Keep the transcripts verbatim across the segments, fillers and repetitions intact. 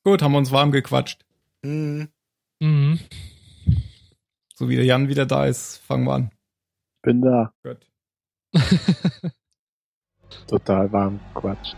Gut, haben wir uns warm gequatscht. Mhm. Mhm. So wie der Jan wieder da ist, fangen wir an. Bin da. Gut. Total warm Quatsch.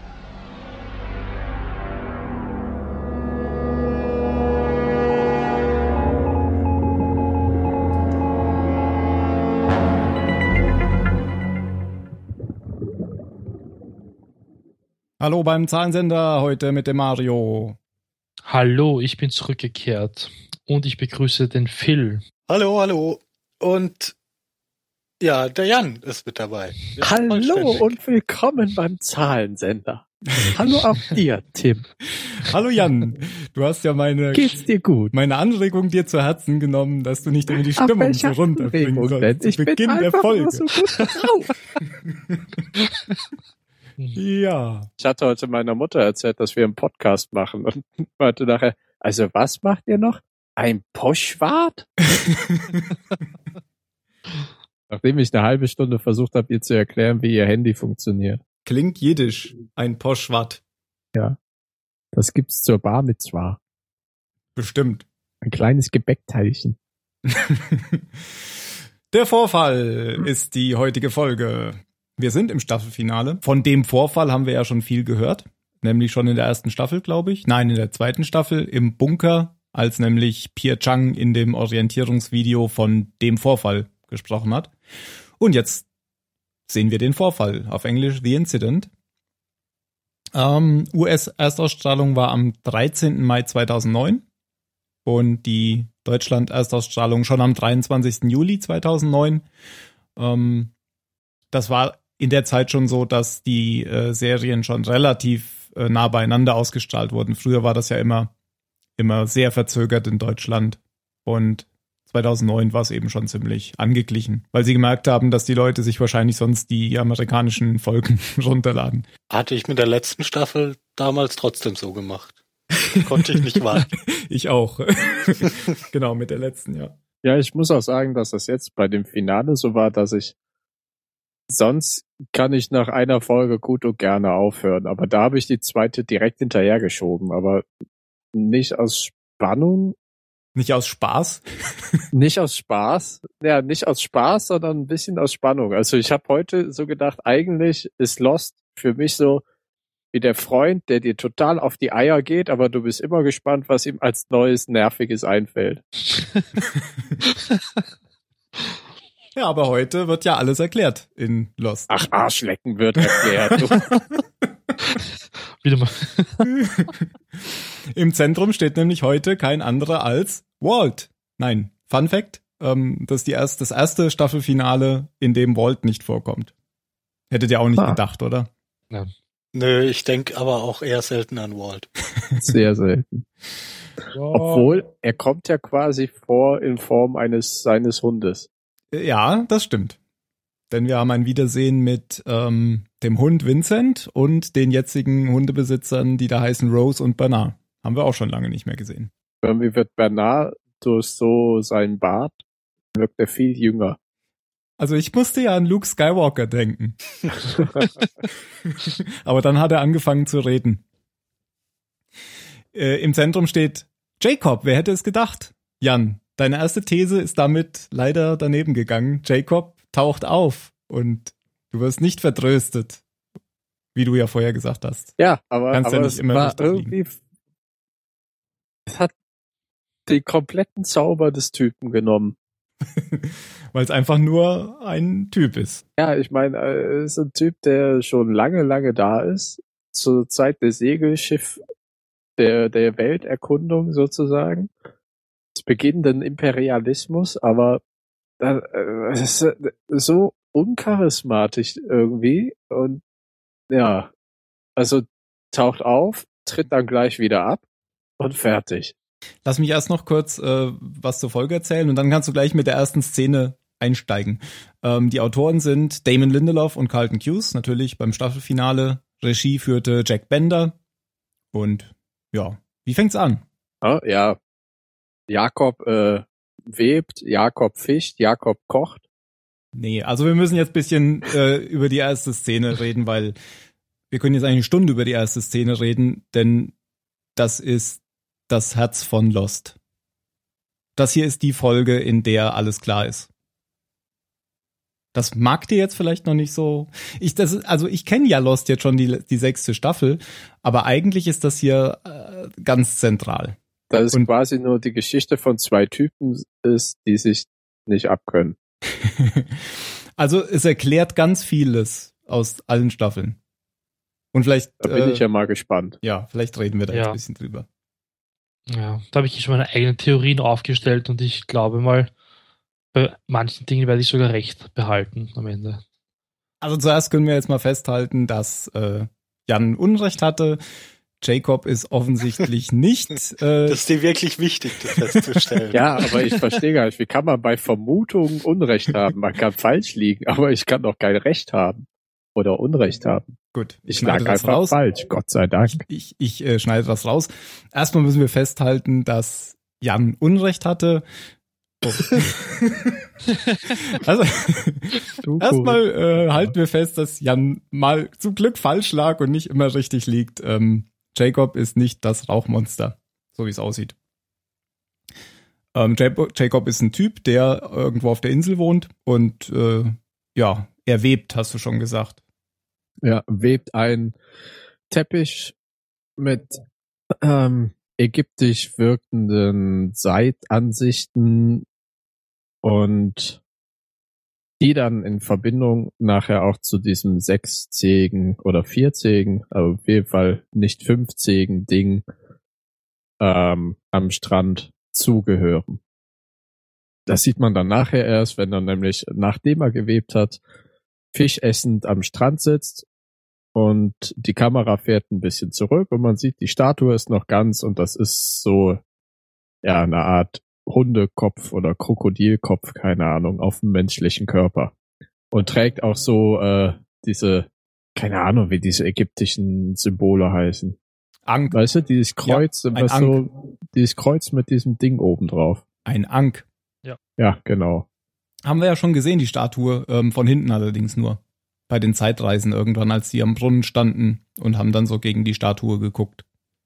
Hallo beim Zahlensender, heute mit dem Mario. Hallo, ich bin zurückgekehrt und ich begrüße den Phil. Hallo, hallo. Und ja, der Jan ist mit dabei. Wir sind Hallo vollständig. und willkommen beim Zahlensender. Hallo auch dir, Tim. Hallo Jan, du hast ja meine, Geht's dir gut? meine Anregung dir zu Herzen genommen, dass du nicht immer die Stimmung so runterbringen Anregung sollst. denn? Ich Zu Beginn bin der einfach Folge. nur so gut drauf. Ja. Ich hatte heute meiner Mutter erzählt, dass wir einen Podcast machen und meinte nachher, also was macht ihr noch? Ein Poschwart? Nachdem ich eine halbe Stunde versucht habe, ihr zu erklären, wie ihr Handy funktioniert. Klingt jiddisch, ein Poschwart. Das gibt's zur Bar Mitzwa. Bestimmt. Ein kleines Gebäckteilchen. Der Vorfall ist die heutige Folge. Wir sind im Staffelfinale. Von dem Vorfall haben wir ja schon viel gehört. Nämlich schon in der ersten Staffel, glaube ich. Nein, in der zweiten Staffel im Bunker, als nämlich Pierre Chang in dem Orientierungsvideo von dem Vorfall gesprochen hat. Und jetzt sehen wir den Vorfall. Auf Englisch The Incident. Ähm, U S-Erstausstrahlung war am dreizehnten Mai zweitausendneun. Und die Deutschland-Erstausstrahlung schon am dreiundzwanzigsten Juli zweitausendneun. Ähm, das war in der Zeit schon so, dass die äh, Serien schon relativ äh, nah beieinander ausgestrahlt wurden. Früher war das ja immer, immer sehr verzögert in Deutschland. Und zweitausendneun war es eben schon ziemlich angeglichen, weil sie gemerkt haben, dass die Leute sich wahrscheinlich sonst die amerikanischen Folgen runterladen. Hatte ich mit der letzten Staffel damals trotzdem so gemacht. Konnte ich nicht warten. Ich auch. Genau, mit der letzten, ja. Ja, ich muss auch sagen, dass das jetzt bei dem Finale so war, dass ich sonst kann ich nach einer Folge gut und gerne aufhören, aber da habe ich die zweite direkt hinterhergeschoben, aber nicht aus Spannung, Nicht aus Spaß. nicht aus Spaß, ja, nicht aus Spaß, sondern ein bisschen aus Spannung. Also ich habe heute so gedacht, eigentlich ist Lost für mich so wie der Freund, der dir total auf die Eier geht, aber du bist immer gespannt, was ihm als neues Nerviges einfällt. Ja, aber heute wird ja alles erklärt in Lost. Ach, Arschlecken wird erklärt. Wieder mal. Im Zentrum steht nämlich heute kein anderer als Walt. Nein, Fun Fact, ähm, das ist die erst, das erste Staffelfinale, in dem Walt nicht vorkommt. Hättet ihr auch nicht Ah. gedacht, oder? Ja. Nö, ich denke aber auch eher selten an Walt. Sehr selten. Obwohl, er kommt ja quasi vor in Form eines seines Hundes. Ja, das stimmt. Denn wir haben ein Wiedersehen mit ähm, dem Hund Vincent und den jetzigen Hundebesitzern, die da heißen Rose und Bernard. Haben wir auch schon lange nicht mehr gesehen. Irgendwie wird Bernard durch so seinen Bart, wirkt er viel jünger. Also ich musste ja an Luke Skywalker denken. Aber dann hat er angefangen zu reden. Äh, im Zentrum steht Jacob. Wer hätte es gedacht? Jan, deine erste These ist damit leider daneben gegangen. Jacob taucht auf und du wirst nicht vertröstet, wie du ja vorher gesagt hast. Ja, aber, Kannst ja aber nicht es immer war richtig liegen. irgendwie, es hat den kompletten Zauber des Typen genommen. Weil es einfach nur ein Typ ist. Ja, ich meine, er ist ein Typ, der schon lange, lange da ist. Zur Zeit des Segelschiff der, der Welterkundung sozusagen. Des beginnenden Imperialismus, aber äh, es ist so uncharismatisch irgendwie. Und ja, also taucht auf, tritt dann gleich wieder ab und fertig. Lass mich erst noch kurz äh, was zur Folge erzählen und dann kannst du gleich mit der ersten Szene einsteigen. Ähm, die Autoren sind Damon Lindelof und Carlton Cuse, natürlich beim Staffelfinale. Regie führte Jack Bender. Und ja, wie fängt's an? Ja, ja. Jakob äh, webt, Jakob fischt, Jakob kocht. Nee, also wir müssen jetzt ein bisschen äh, über die erste Szene reden, weil wir können jetzt eigentlich eine Stunde über die erste Szene reden, denn das ist das Herz von Lost. Das hier ist die Folge, in der alles klar ist. Das mag dir jetzt vielleicht noch nicht so. Ich, das ist, also ich kenne ja Lost jetzt schon die, die sechste Staffel, aber eigentlich ist das hier äh, ganz zentral. Das ist Und quasi nur die Geschichte von zwei Typen ist, die sich nicht abkönnen. Also es erklärt ganz vieles aus allen Staffeln. Und vielleicht. Da bin äh, ich ja mal gespannt. Ja, vielleicht reden wir da Ja. jetzt ein bisschen drüber. Ja, da habe ich schon meine eigenen Theorien aufgestellt und ich glaube mal, bei manchen Dingen werde ich sogar recht behalten am Ende. Also zuerst können wir jetzt mal festhalten, dass äh, Jan Unrecht hatte. Jacob ist offensichtlich nicht. Äh, Das ist dir wirklich wichtig, das festzustellen. Ja, aber ich verstehe gar nicht, wie kann man bei Vermutungen Unrecht haben? Man kann falsch liegen, aber ich kann doch kein Recht haben. Oder Unrecht haben. gut, ich Ich schneide lag das einfach raus. falsch, Gott sei Dank. Ich, ich äh, schneide das raus. Erstmal müssen wir festhalten, dass Jan Unrecht hatte. Oh. Also Du, erstmal äh, halten wir fest, dass Jan mal zum Glück falsch lag und nicht immer richtig liegt. Ähm, Jacob ist nicht das Rauchmonster, so wie es aussieht. Ähm, Jacob ist ein Typ, der irgendwo auf der Insel wohnt und äh, ja, er webt, hast du schon gesagt. Ja, webt ein Teppich mit ähm, ägyptisch wirkenden Seitansichten und die dann in Verbindung nachher auch zu diesem sechszähigen oder vierzähigen, aber auf jeden Fall nicht fünfzähigen Ding ähm, am Strand zugehören. Das sieht man dann nachher erst, wenn er nämlich, nachdem er gewebt hat, fischessend am Strand sitzt und die Kamera fährt ein bisschen zurück und man sieht, die Statue ist noch ganz und das ist so, ja, eine Art Hundekopf oder Krokodilkopf, keine Ahnung, auf dem menschlichen Körper. Und trägt auch so äh, diese, keine Ahnung, wie diese ägyptischen Symbole heißen. Ankh. Weißt du, dieses Kreuz, Ja, ein was so, dieses Kreuz mit diesem Ding oben drauf. Ein Ankh. Ja, genau. Haben wir ja schon gesehen, die Statue, ähm, von hinten allerdings nur. Bei den Zeitreisen irgendwann, als die am Brunnen standen und haben dann so gegen die Statue geguckt.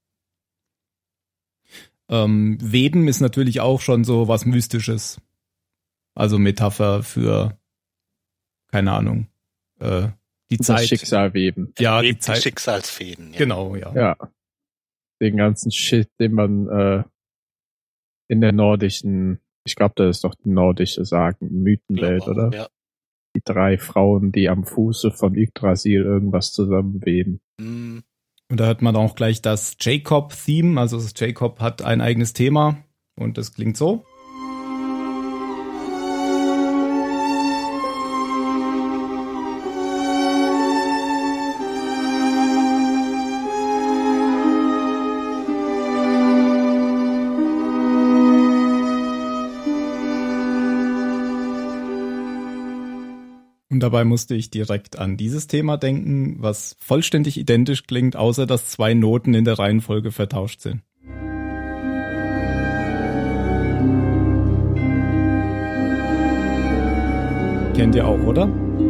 Ähm, Weben ist natürlich auch schon so was Mystisches. Also Metapher für, keine Ahnung, äh, die Das Zeit. Schicksal weben. Ja, die Lebt die Zeit. Schicksalsfäden. Ja. Genau, ja. Ja. Den ganzen Shit, den man äh, in der nordischen, ich glaube, das ist doch die nordische Sagen, Mythenwelt, Glaube auch, oder? Ja. Die drei Frauen, die am Fuße von Yggdrasil irgendwas zusammenweben. Hm. Und da hört man auch gleich das Jacob-Theme. Also das Jacob hat ein eigenes Thema und das klingt so. Und dabei musste ich direkt an dieses Thema denken, was vollständig identisch klingt, außer dass zwei Noten in der Reihenfolge vertauscht sind. Kennt ihr auch, oder?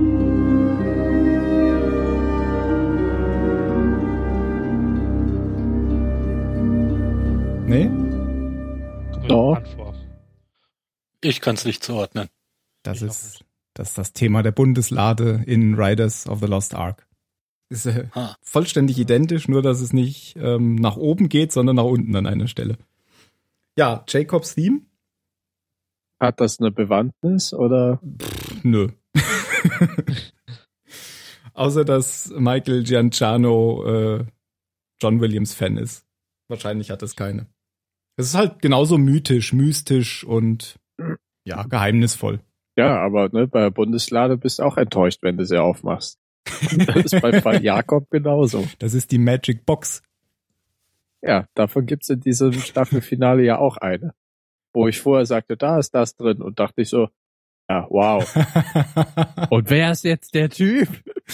Nee? Doch. Ich kann es nicht zuordnen. Das Ich ist, das ist das Thema der Bundeslade in Riders of the Lost Ark. Ist äh, Ah. vollständig identisch, nur dass es nicht ähm, nach oben geht, sondern nach unten an einer Stelle. Ja, Jacobs Theme? Hat das eine Bewandtnis oder? Nö. Außer, dass Michael Gianciano äh, John Williams Fan ist. Wahrscheinlich hat es keine. Es ist halt genauso mythisch, mystisch und ja, geheimnisvoll. Ja, aber ne, bei der Bundeslade bist du auch enttäuscht, wenn du sie aufmachst. Das ist bei Fall Jakob genauso. Das ist die Magic Box. Ja, davon gibt's in diesem Staffelfinale ja auch eine. Wo ich vorher sagte, da ist das drin und dachte ich so, ja, wow. Und wer ist jetzt der Typ?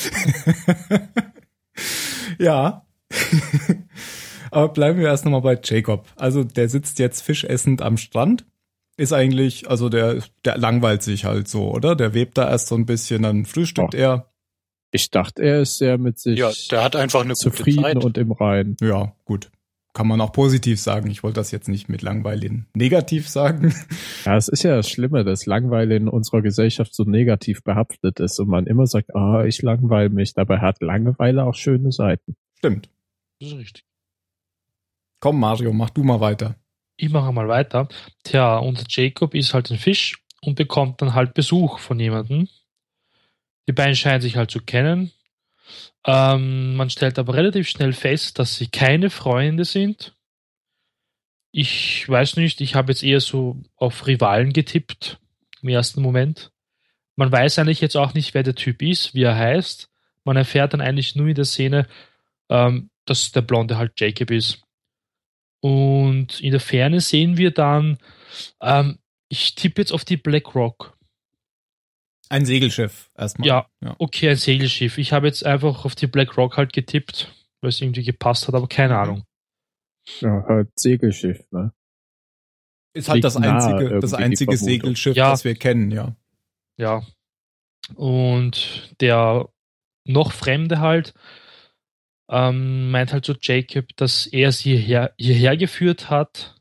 Ja. Aber bleiben wir erst nochmal bei Jacob. Also der sitzt jetzt fischessend am Strand. Ist eigentlich, also der, der langweilt sich halt so, oder? Der webt da erst so ein bisschen, dann frühstückt Oh. er. Ich dachte, er ist sehr mit sich Ja, der hat einfach eine gute zufrieden Zeit. und im Reinen. Ja, gut. kann man auch positiv sagen. Ich wollte das jetzt nicht mit Langweilen negativ sagen. Ja, es ist ja das Schlimme, dass Langweile in unserer Gesellschaft so negativ behaftet ist und man immer sagt, ah, ich langweile mich. Dabei hat Langeweile auch schöne Seiten. Stimmt. Das ist richtig. Komm, Mario, mach du mal weiter. Ich mache mal weiter. Tja, unser Jacob ist halt ein Fisch und bekommt dann halt Besuch von jemandem. Die beiden scheinen sich halt zu kennen. Ähm, man stellt aber relativ schnell fest, dass sie keine Freunde sind. Ich weiß nicht, ich habe jetzt eher so auf Rivalen getippt im ersten Moment. Man weiß eigentlich jetzt auch nicht, wer der Typ ist, wie er heißt. Man erfährt dann eigentlich nur in der Szene, ähm, dass der Blonde halt Jacob ist. Und in der Ferne sehen wir dann, ähm, ich tippe jetzt auf die Black Rock. Ein Segelschiff erstmal. Ja, ja, okay, ein Segelschiff. Ich habe jetzt einfach auf die Black Rock halt getippt, weil es irgendwie gepasst hat, aber keine Ahnung. Ja, halt Segelschiff, ne? Ist halt das Liegt nahe einzige, irgendwie das die einzige Vermutung. Segelschiff, Ja. das wir kennen, ja. Ja. Und der noch Fremde halt ähm, meint halt so Jacob, dass er sie hierher, hierher geführt hat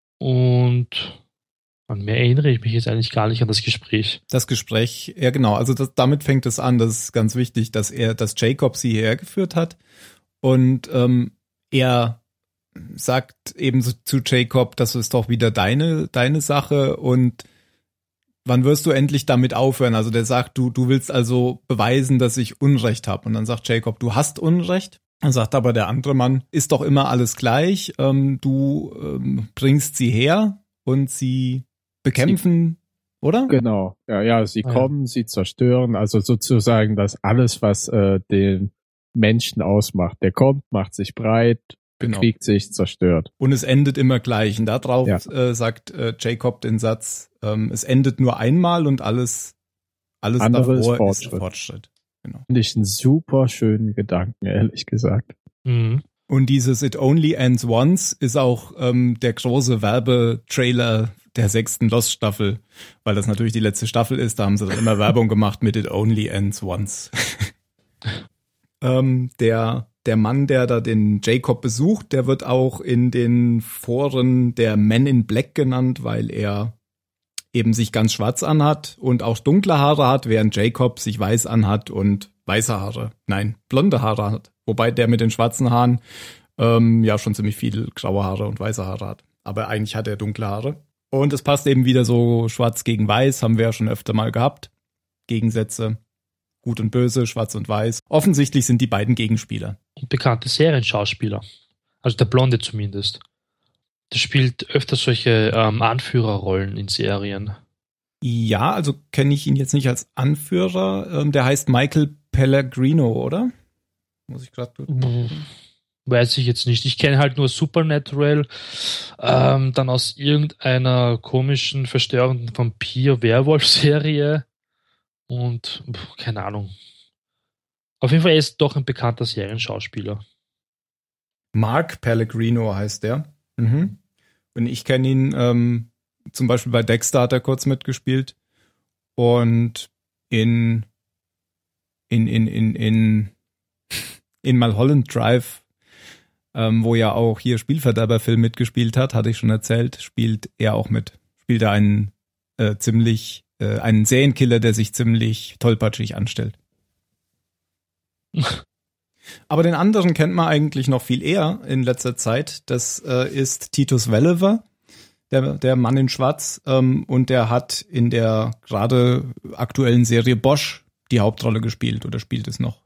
und an mehr erinnere ich mich jetzt eigentlich gar nicht an das Gespräch. Das Gespräch, ja genau, also das, damit fängt es an, das ist ganz wichtig, dass er, dass Jacob sie hierher geführt hat und ähm, er sagt eben so zu Jacob, das ist doch wieder deine, deine Sache und wann wirst du endlich damit aufhören? Also der sagt, du, du willst also beweisen, dass ich Unrecht habe. Und dann sagt Jacob, du hast Unrecht. Dann sagt aber der andere Mann, ist doch immer alles gleich. Ähm, du ähm, bringst sie her und sie bekämpfen, sie, oder? Genau. Ja, ja, sie Ah, kommen, ja. sie zerstören. Also sozusagen das alles, was äh, den Menschen ausmacht. Der kommt, macht sich breit, Genau. bekriegt sich, zerstört. Und es endet immer gleich. Und darauf Ja. äh, sagt äh, Jacob den Satz, ähm, es endet nur einmal und alles, alles Andere ist davor Fortschritt. ist Fortschritt. Genau. Finde ich einen super schönen Gedanken, ehrlich gesagt. Mhm. Und dieses It Only Ends Once ist auch ähm, der große Werbetrailer der sechsten Lost-Staffel, weil das natürlich die letzte Staffel ist. Da haben sie dann immer Werbung gemacht mit It Only Ends Once. ähm, der Der Mann, der da den Jacob besucht, der wird auch in den Foren der Men in Black genannt, weil er eben sich ganz schwarz anhat und auch dunkle Haare hat, während Jacob sich weiß anhat und weiße Haare, nein, blonde Haare hat. Wobei der mit den schwarzen Haaren ähm, ja schon ziemlich viel graue Haare und weiße Haare hat. Aber eigentlich hat er dunkle Haare. Und es passt eben wieder so schwarz gegen weiß, haben wir ja schon öfter mal gehabt. Gegensätze. Gut und böse, schwarz und weiß. Offensichtlich sind die beiden Gegenspieler. Und bekannte Serienschauspieler. Also der Blonde zumindest. Der spielt öfter solche ähm, Anführerrollen in Serien. Ja, also kenne ich ihn jetzt nicht als Anführer. Ähm, der heißt Michael Pellegrino, oder? Muss ich gerade Weiß ich jetzt nicht. Ich kenne halt nur Supernatural, ähm, dann aus irgendeiner komischen, verstörenden Vampir-Werwolf-Serie und pff, keine Ahnung. Auf jeden Fall er ist doch ein bekannter Serienschauspieler. Mark Pellegrino heißt der. Mhm. Und ich kenne ihn ähm, zum Beispiel bei Dexter hat er kurz mitgespielt und in in in in in in Mulholland Drive, ähm, wo ja auch hier Spielverderber-Film mitgespielt hat, hatte ich schon erzählt, spielt er auch mit. Spielt er einen äh, ziemlich äh, einen Serienkiller, der sich ziemlich tollpatschig anstellt. Aber den anderen kennt man eigentlich noch viel eher in letzter Zeit. Das äh, ist Titus Welliver, der, der Mann in Schwarz. Ähm, und der hat in der gerade aktuellen Serie Bosch die Hauptrolle gespielt oder spielt es noch.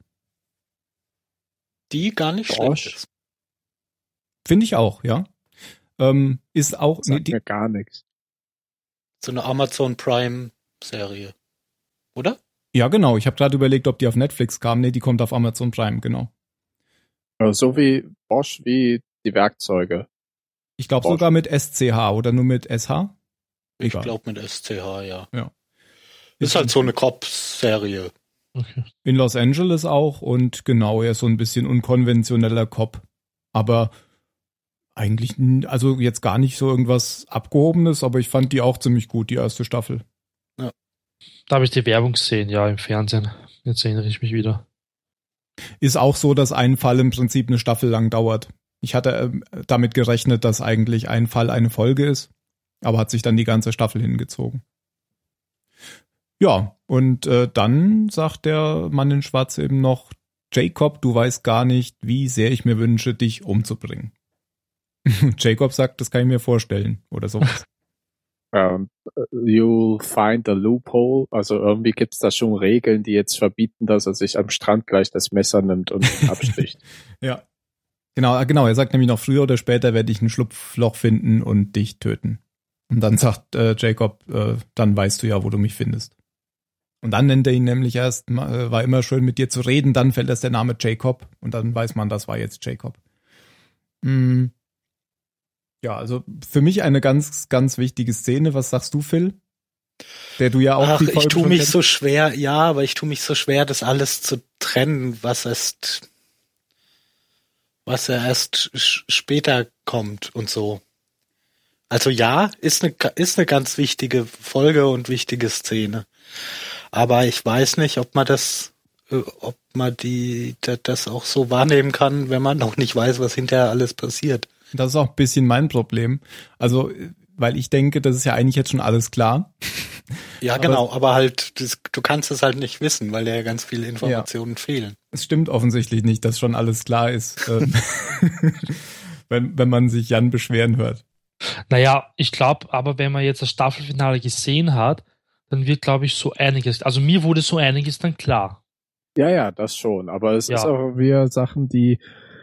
Die gar nicht Bosch. schlecht ist. Finde ich auch, ja. Ähm, ist auch nee, Sagt die, mir gar nichts. So eine Amazon Prime Serie. Oder? ja, genau. Ich habe gerade überlegt, ob die auf Netflix kam. Nee, die kommt auf Amazon Prime, genau. Aber so wie Bosch wie die Werkzeuge. Ich glaube Bosch. sogar mit S C H oder nur mit S H. Ich Egal. glaube mit S C H, ja. Ja. Ist halt so eine Cops-Serie. Okay. In Los Angeles auch und genau, er ist so ein bisschen unkonventioneller Cop. Aber eigentlich, n- also jetzt gar nicht so irgendwas Abgehobenes, aber ich fand die auch ziemlich gut, die erste Staffel. Da habe ich die Werbung gesehen, ja, im Fernsehen. Jetzt erinnere ich mich wieder. Ist auch so, dass ein Fall im Prinzip eine Staffel lang dauert. Ich hatte äh, damit gerechnet, dass eigentlich ein Fall eine Folge ist, aber hat sich dann die ganze Staffel hingezogen. Ja, und äh, dann sagt der Mann in Schwarz eben noch, Jacob, du weißt gar nicht, wie sehr ich mir wünsche, dich umzubringen. Jacob sagt, das kann ich mir vorstellen oder sowas. Um, you'll find a loophole. Also irgendwie gibt es da schon Regeln, die jetzt verbieten, dass er sich am Strand gleich das Messer nimmt und absticht. Ja, genau, genau. Er sagt nämlich noch, früher oder später werde ich ein Schlupfloch finden und dich töten. Und dann sagt äh, Jacob, äh, dann weißt du ja, wo du mich findest. Und dann nennt er ihn nämlich erst, äh, war immer schön mit dir zu reden, dann fällt erst der Name Jacob und dann weiß man, das war jetzt Jacob. Mm. Ja, also für mich eine ganz, ganz wichtige Szene. Was sagst du, Phil? Der du ja auch Ach, die Folge ich tue mich kennst. so schwer, ja, aber ich tue mich so schwer, das alles zu trennen, was erst, was ja erst später kommt und so. Also ja, ist eine, ist eine ganz wichtige Folge und wichtige Szene. Aber ich weiß nicht, ob man das, ob man die, das auch so wahrnehmen kann, wenn man noch nicht weiß, was hinterher alles passiert. Das ist auch ein bisschen mein Problem. Also, weil ich denke, das ist ja eigentlich jetzt schon alles klar. Ja, aber genau, aber halt, das, du kannst es halt nicht wissen, weil dir ja ganz viele Informationen ja. fehlen. Es stimmt offensichtlich nicht, dass schon alles klar ist, ähm, wenn, wenn man sich Jan beschweren hört. Naja, ich glaube, aber wenn man jetzt das Staffelfinale gesehen hat, dann wird, glaube ich, so einiges, also mir wurde so einiges dann klar. Ja, ja, das schon, aber es ja. ist auch wieder Sachen, die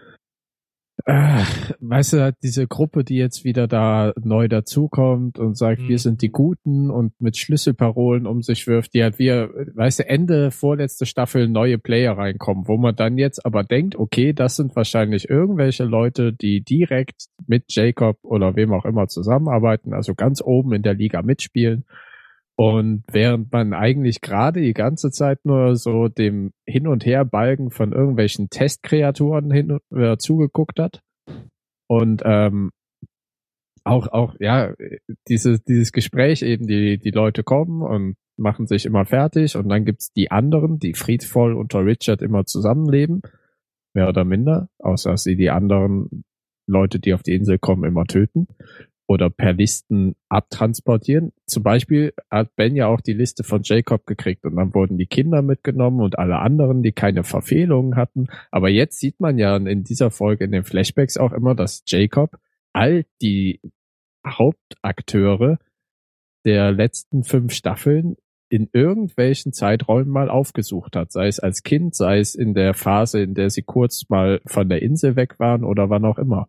Äh, weißt du, diese Gruppe, die jetzt wieder da neu dazukommt und sagt, mhm. wir sind die Guten und mit Schlüsselparolen um sich wirft, die halt wir, weißt du, Ende vorletzte Staffel neue Player reinkommen, wo man dann jetzt aber denkt, okay, das sind wahrscheinlich irgendwelche Leute, die direkt mit Jacob oder wem auch immer zusammenarbeiten, also ganz oben in der Liga mitspielen. Und während man eigentlich gerade die ganze Zeit nur so dem Hin- und Herbalgen von irgendwelchen Testkreaturen hin äh, zugeguckt hat und ähm, auch auch ja dieses dieses Gespräch eben, die die Leute kommen und machen sich immer fertig und dann gibt's die anderen, die friedvoll unter Richard immer zusammenleben, mehr oder minder, außer dass sie die anderen Leute, die auf die Insel kommen, immer töten. Oder per Listen abtransportieren. Zum Beispiel hat Ben ja auch die Liste von Jacob gekriegt und dann wurden die Kinder mitgenommen und alle anderen, die keine Verfehlungen hatten. Aber jetzt sieht man ja in dieser Folge in den Flashbacks auch immer, dass Jacob all die Hauptakteure der letzten fünf Staffeln in irgendwelchen Zeiträumen mal aufgesucht hat. Sei es als Kind, sei es in der Phase, in der sie kurz mal von der Insel weg waren oder wann auch immer.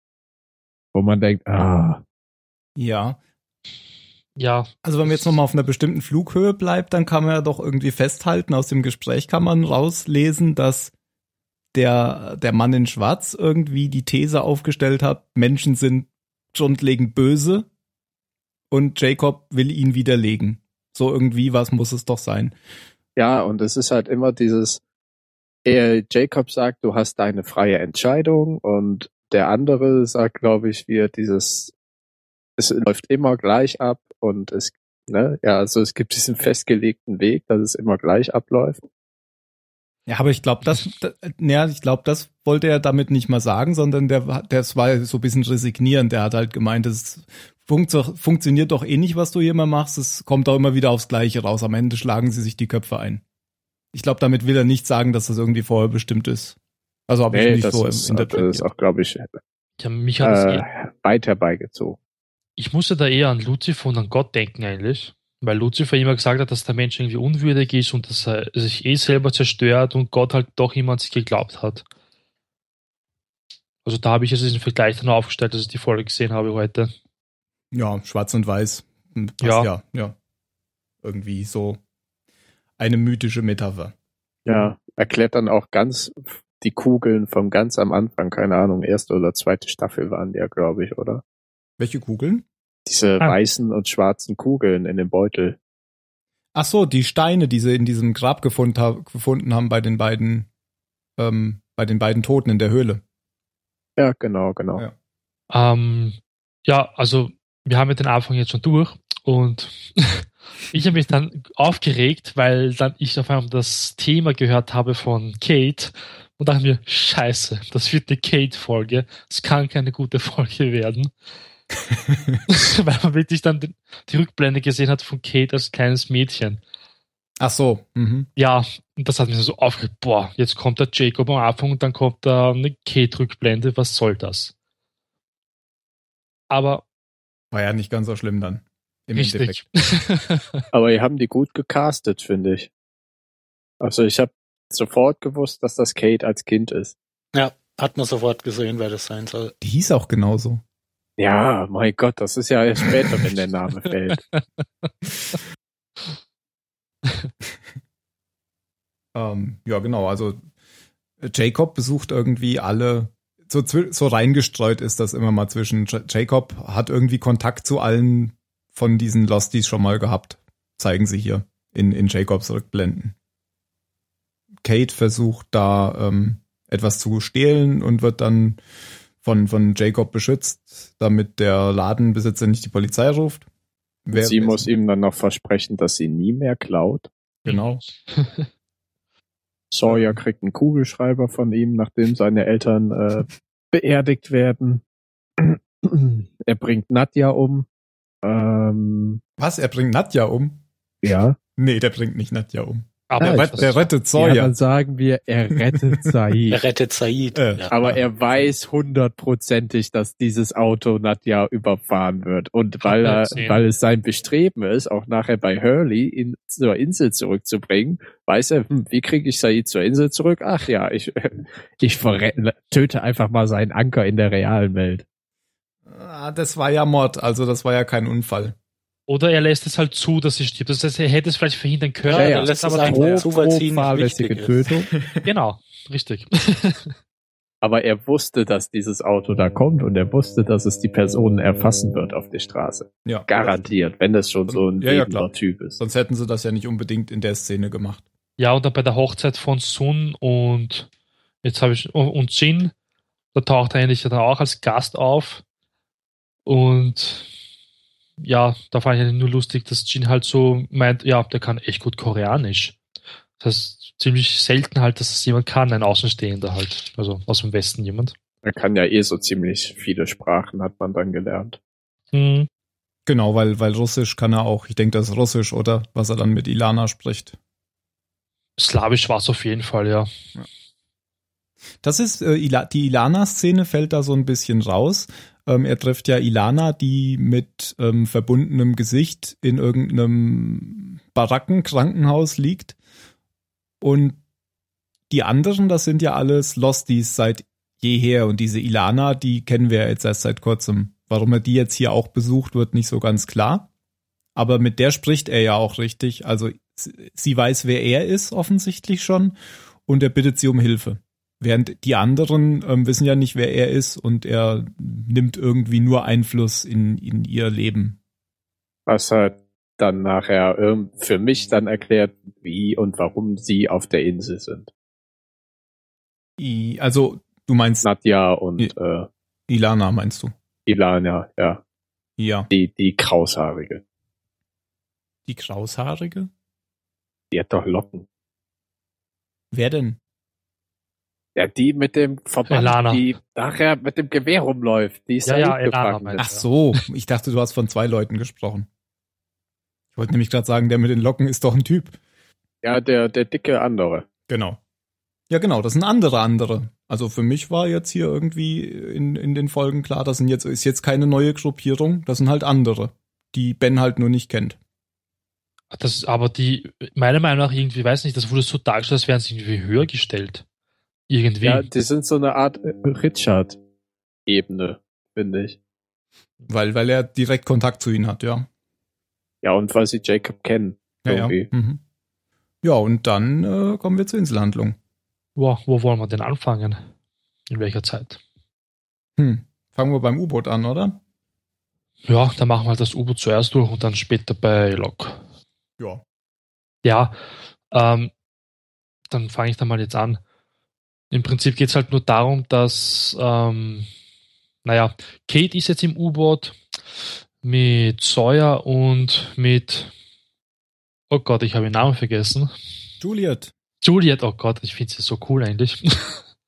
Wo man denkt, ah, ja. Ja. Also wenn man jetzt nochmal auf einer bestimmten Flughöhe bleibt, dann kann man ja doch irgendwie festhalten, aus dem Gespräch kann man rauslesen, dass der, der Mann in Schwarz irgendwie die These aufgestellt hat, Menschen sind grundlegend böse und Jacob will ihn widerlegen. So irgendwie, was muss es doch sein? Ja, und es ist halt immer dieses, er, Jacob sagt, du hast deine freie Entscheidung und der andere sagt, glaube ich, wie dieses, es läuft immer gleich ab und es, ne, ja, also es gibt diesen festgelegten Weg, dass es immer gleich abläuft. Ja, aber ich glaube, das, das, ja, ich glaube, das wollte er damit nicht mal sagen, sondern der, das war so ein bisschen resignierend. Der hat halt gemeint, es funktio- funktioniert doch eh nicht, was du hier immer machst. Es kommt doch immer wieder aufs Gleiche raus. Am Ende schlagen sie sich die Köpfe ein. Ich glaube, damit will er nicht sagen, dass das irgendwie vorher bestimmt ist. Also habe nee, ich nicht das so ist, interpretiert. Das ist auch, glaube ich, ja, mich hat äh, eh, weit herbeigezogen. Ich musste da eher an Lucifer und an Gott denken eigentlich, weil Lucifer immer gesagt hat, dass der Mensch irgendwie unwürdig ist und dass er sich eh selber zerstört und Gott halt doch immer an sich geglaubt hat. Also da habe ich jetzt diesen Vergleich dann aufgestellt, dass ich die Folge gesehen habe heute. Ja, schwarz und weiß. Passt Ja. ja, ja. Irgendwie so eine mythische Metapher. Ja, erklärt dann auch ganz die Kugeln vom ganz am Anfang, keine Ahnung, erste oder zweite Staffel waren die ja, glaube ich, oder? Welche Kugeln? Diese Ah. weißen und schwarzen Kugeln in dem Beutel. Ach so, die Steine, die sie in diesem Grab gefunden, ha- gefunden haben bei den beiden, ähm, bei den beiden Toten in der Höhle. Ja, genau, genau. Ja. Ähm, ja, also wir haben ja den Anfang jetzt schon durch und ich habe mich dann aufgeregt, weil dann ich auf einmal das Thema gehört habe von Kate Und dachten wir, scheiße, das wird eine Kate-Folge. Es kann keine gute Folge werden. Weil man wirklich dann die Rückblende gesehen hat von Kate als kleines Mädchen. Ach so. Mhm. Ja, und das hat mich so aufgeregt. Boah, jetzt kommt der Jacob am Anfang und dann kommt da eine Kate-Rückblende. Was soll das? Aber war ja nicht ganz so schlimm dann. Im richtig. Endeffekt. Aber die haben die gut gecastet, finde ich. Also ich habe sofort gewusst, dass das Kate als Kind ist. Ja, hat man sofort gesehen, wer das sein soll. Die hieß auch genauso. Ja, mein Gott, das ist ja erst später, wenn der Name fällt. ähm, ja, genau. Also Jacob besucht irgendwie alle, so, so reingestreut ist das immer mal zwischen. Jacob hat irgendwie Kontakt zu allen von diesen Losties schon mal gehabt. Zeigen sie hier in, in Jacobs Rückblenden. Kate versucht da ähm, etwas zu stehlen und wird dann von, von Jacob beschützt, damit der Ladenbesitzer nicht die Polizei ruft. Wer, sie muss ihm dann noch versprechen, dass sie nie mehr klaut. Genau. Sawyer kriegt einen Kugelschreiber von ihm, nachdem seine Eltern äh, beerdigt werden. Er bringt Nadja um. Ähm, Was? Er bringt Nadja um? Ja. Nee, der bringt nicht Nadja um. Aber der, ja, rett, der rettet Sawyer. Ja, dann sagen wir, er rettet Said. Er rettet Said. Äh, ja. Aber er weiß hundertprozentig, dass dieses Auto Nadja überfahren wird. Und weil er, weil es sein Bestreben ist, auch nachher bei Hurley ihn zur Insel zurückzubringen, weiß er, hm, wie kriege ich Said zur Insel zurück? Ach ja, ich, ich verre- töte einfach mal seinen Anker in der realen Welt. Das war ja Mord, also das war ja kein Unfall. Oder er lässt es halt zu, dass sie stirbt. Das heißt, er hätte es vielleicht verhindern können. Ja, Ja, ja, das lässt ist es aber einfach dann, zu, weil es ihm fahrlässige wichtig Tötung. genau, richtig. Aber er wusste, dass dieses Auto da kommt und er wusste, dass es die Personen erfassen wird auf der Straße. Ja. Garantiert, wenn das schon so ein Ja, ja, lebender klar. Typ ist. Sonst hätten sie das ja nicht unbedingt in der Szene gemacht. Ja, und dann bei der Hochzeit von Sun und jetzt habe ich und Jin, da taucht er eigentlich dann auch als Gast auf. Und ja, da fand ich halt nur lustig, dass Jin halt so meint, ja, der kann echt gut Koreanisch. Das heißt, ziemlich selten halt, dass es jemand kann, ein Außenstehender halt. Also aus dem Westen jemand. Er kann ja eh so ziemlich viele Sprachen, hat man dann gelernt. Hm. Genau, weil, weil Russisch kann er auch. Ich denke, das ist Russisch, oder? Was er dann mit Ilana spricht. Slawisch war es auf jeden Fall, ja. Ja. Das ist, äh, Ila- die Ilana-Szene fällt da so ein bisschen raus. Ähm, er trifft ja Ilana, die mit ähm, verbundenem Gesicht in irgendeinem Barackenkrankenhaus liegt. Und die anderen, das sind ja alles Losties seit jeher. Und diese Ilana, die kennen wir jetzt erst seit kurzem. Warum er die jetzt hier auch besucht, wird nicht so ganz klar. Aber mit der spricht er ja auch richtig. Also sie weiß, wer er ist, offensichtlich schon. Und er bittet sie um Hilfe. Während die anderen ähm, wissen ja nicht, wer er ist. Und er nimmt irgendwie nur Einfluss in, in ihr Leben. Was halt dann nachher ähm, für mich dann erklärt, wie und warum sie auf der Insel sind. I, also du meinst Nadja und I, äh, Ilana, meinst du? Ilana, ja. Ja. Die, die Kraushaarige. Die Kraushaarige? Die hat doch Locken. Wer denn? Ja, die mit dem Verband, Elana. die nachher mit dem Gewehr rumläuft. Die ist Ja, ja, Said Elana gefangen. meint- Ach so, ich dachte, du hast von zwei Leuten gesprochen. Ich wollte nämlich gerade sagen, der mit den Locken ist doch ein Typ. Ja, der, der dicke andere. Genau. Ja, genau, das sind andere andere. Also für mich war jetzt hier irgendwie in, in den Folgen klar, das sind jetzt, ist jetzt keine neue Gruppierung, das sind halt andere, die Ben halt nur nicht kennt. Das ist aber die, meiner Meinung nach irgendwie, weiß nicht, das wurde so dargestellt, als wären sie irgendwie höher gestellt. Irgendwie. Ja, die sind so eine Art äh, Richard-Ebene, finde ich. Weil, weil er direkt Kontakt zu ihnen hat, ja. Ja, und weil sie Jacob kennen. Ja, ja. Irgendwie. Mhm. Ja, und dann äh, kommen wir zur Inselhandlung. Wo, wo wollen wir denn anfangen? In welcher Zeit? Hm. Fangen wir beim U-Boot an, oder? Ja, dann machen wir halt das U-Boot zuerst durch und dann später bei Lok. Ja. Ja, ähm, dann fange ich da mal jetzt an. Im Prinzip geht es halt nur darum, dass, ähm, naja, Kate ist jetzt im U-Boot mit Sawyer und mit, oh Gott, ich habe den Namen vergessen. Juliet. Juliet, oh Gott, ich finde sie so cool eigentlich.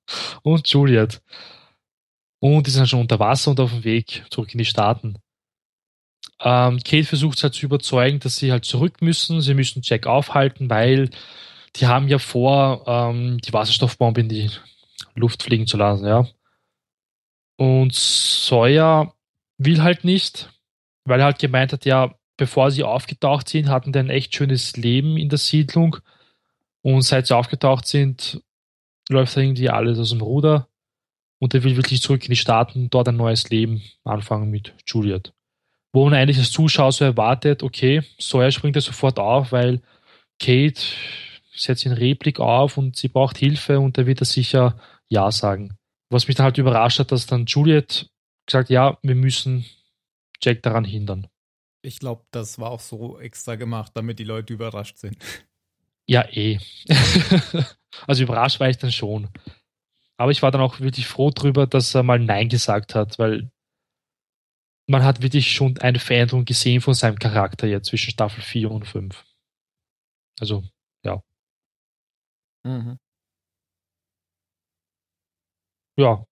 und Juliet. Und die sind schon unter Wasser und auf dem Weg zurück in die Staaten. Ähm, Kate versucht es halt zu überzeugen, dass sie halt zurück müssen. Sie müssen Jack aufhalten, weil die haben ja vor, ähm, die Wasserstoffbombe in die Luft fliegen zu lassen, ja. Und Sawyer will halt nicht, weil er halt gemeint hat, ja, bevor sie aufgetaucht sind, hatten die ein echt schönes Leben in der Siedlung. Und seit sie aufgetaucht sind, läuft da irgendwie alles aus dem Ruder. Und er will wirklich zurück in die Staaten, dort ein neues Leben anfangen mit Juliet. Wo man eigentlich als Zuschauer so erwartet, okay, Sawyer springt ja sofort auf, weil Kate setzt in Replik auf und sie braucht Hilfe und da wird er sicher Ja sagen. Was mich dann halt überrascht hat, dass dann Juliet gesagt, ja, wir müssen Jack daran hindern. Ich glaube, das war auch so extra gemacht, damit die Leute überrascht sind. Ja, eh. Also überrascht war ich dann schon. Aber ich war dann auch wirklich froh drüber, dass er mal Nein gesagt hat, weil man hat wirklich schon eine Veränderung gesehen von seinem Charakter jetzt zwischen Staffel vier und fünf. Also, ja. Mhm. Ja.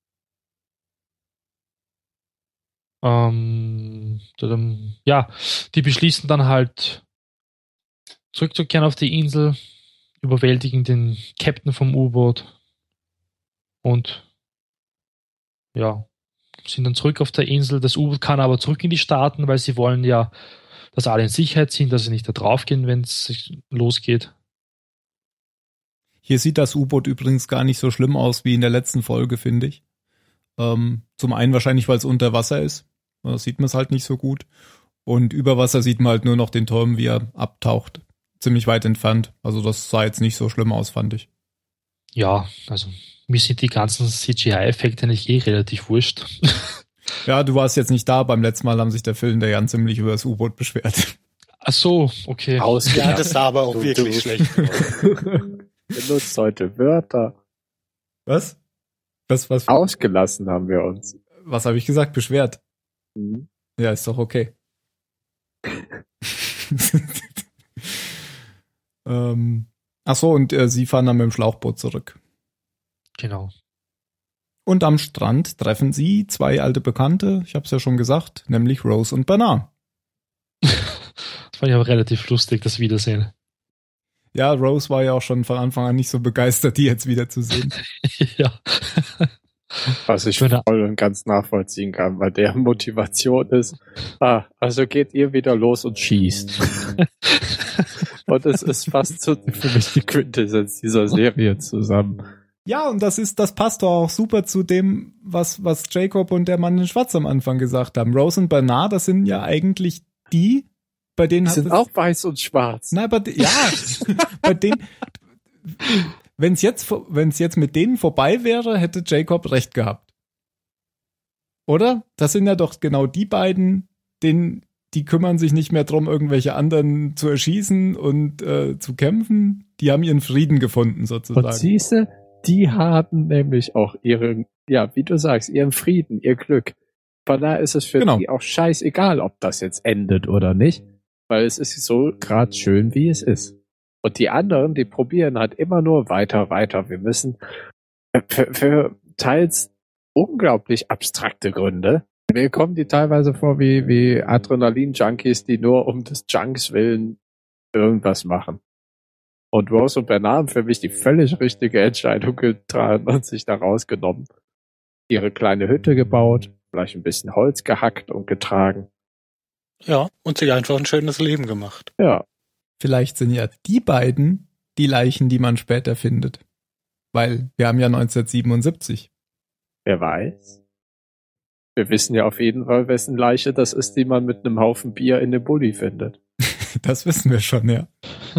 Ähm, ja, die beschließen dann halt zurückzukehren auf die Insel, überwältigen den Captain vom U-Boot und ja, sind dann zurück auf der Insel. Das U-Boot kann aber zurück in die Staaten, weil sie wollen ja, dass alle in Sicherheit sind, dass sie nicht da drauf gehen, wenn es losgeht. Hier sieht das U-Boot übrigens gar nicht so schlimm aus wie in der letzten Folge, finde ich. Ähm, zum einen wahrscheinlich, weil es unter Wasser ist. Da sieht man es halt nicht so gut. Und über Wasser sieht man halt nur noch den Turm, wie er abtaucht. Ziemlich weit entfernt. Also das sah jetzt nicht so schlimm aus, fand ich. Ja, also mir sind die ganzen C G I-Effekte eigentlich eh relativ wurscht. Ja, du warst jetzt nicht da. Beim letzten Mal haben sich der Film der Jan ziemlich über das U-Boot beschwert. Ach so, okay. Ja, das sah aber auch du, wirklich du. schlecht aus. Benutzt heute Wörter. Was? Was, was? Ausgelassen haben wir uns. Was habe ich gesagt? Beschwert? Mhm. Ja, ist doch okay. ähm, ach so, und äh, sie fahren dann mit dem Schlauchboot zurück. Genau. Und am Strand treffen sie zwei alte Bekannte, ich habe es ja schon gesagt, nämlich Rose und Bernard. Das fand ich aber relativ lustig, das Wiedersehen. Ja, Rose war ja auch schon von Anfang an nicht so begeistert, die jetzt wiederzusehen. Ja. Was ich voll und ganz nachvollziehen kann, weil deren Motivation ist, ah, also geht ihr wieder los und schießt. Und es ist fast so für mich die Quintessenz dieser Serie zusammen. Ja, und das ist, das passt doch auch super zu dem, was, was Jacob und der Mann in Schwarz am Anfang gesagt haben. Rose und Bernard, das sind ja eigentlich die, bei denen die sind auch weiß und schwarz. Nein, aber ja, bei denen, wenn es jetzt, wenn es jetzt mit denen vorbei wäre, hätte Jacob recht gehabt. Oder? Das sind ja doch genau die beiden, denen, die kümmern sich nicht mehr drum, irgendwelche anderen zu erschießen und äh, zu kämpfen. Die haben ihren Frieden gefunden, sozusagen. Und siehste, die haben nämlich auch ihren, ja, wie du sagst, ihren Frieden, ihr Glück. Von daher ist es für genau. die auch scheißegal, ob das jetzt endet oder nicht. Weil es ist so gerade schön, wie es ist. Und die anderen, die probieren halt immer nur weiter, weiter. Wir müssen für, für teils unglaublich abstrakte Gründe. Mir kommen die teilweise vor wie, wie Adrenalin-Junkies, die nur um des Junks willen irgendwas machen. Und Rose und Bernard haben für mich die völlig richtige Entscheidung getan und sich da rausgenommen. Ihre kleine Hütte gebaut, vielleicht ein bisschen Holz gehackt und getragen. Ja, und sich einfach ein schönes Leben gemacht. Ja. Vielleicht sind ja die beiden die Leichen, die man später findet. Weil wir haben ja neunzehnhundertsiebenundsiebzig. Wer weiß. Wir wissen ja auf jeden Fall, wessen Leiche das ist, die man mit einem Haufen Bier in dem Bulli findet. Das wissen wir schon, ja.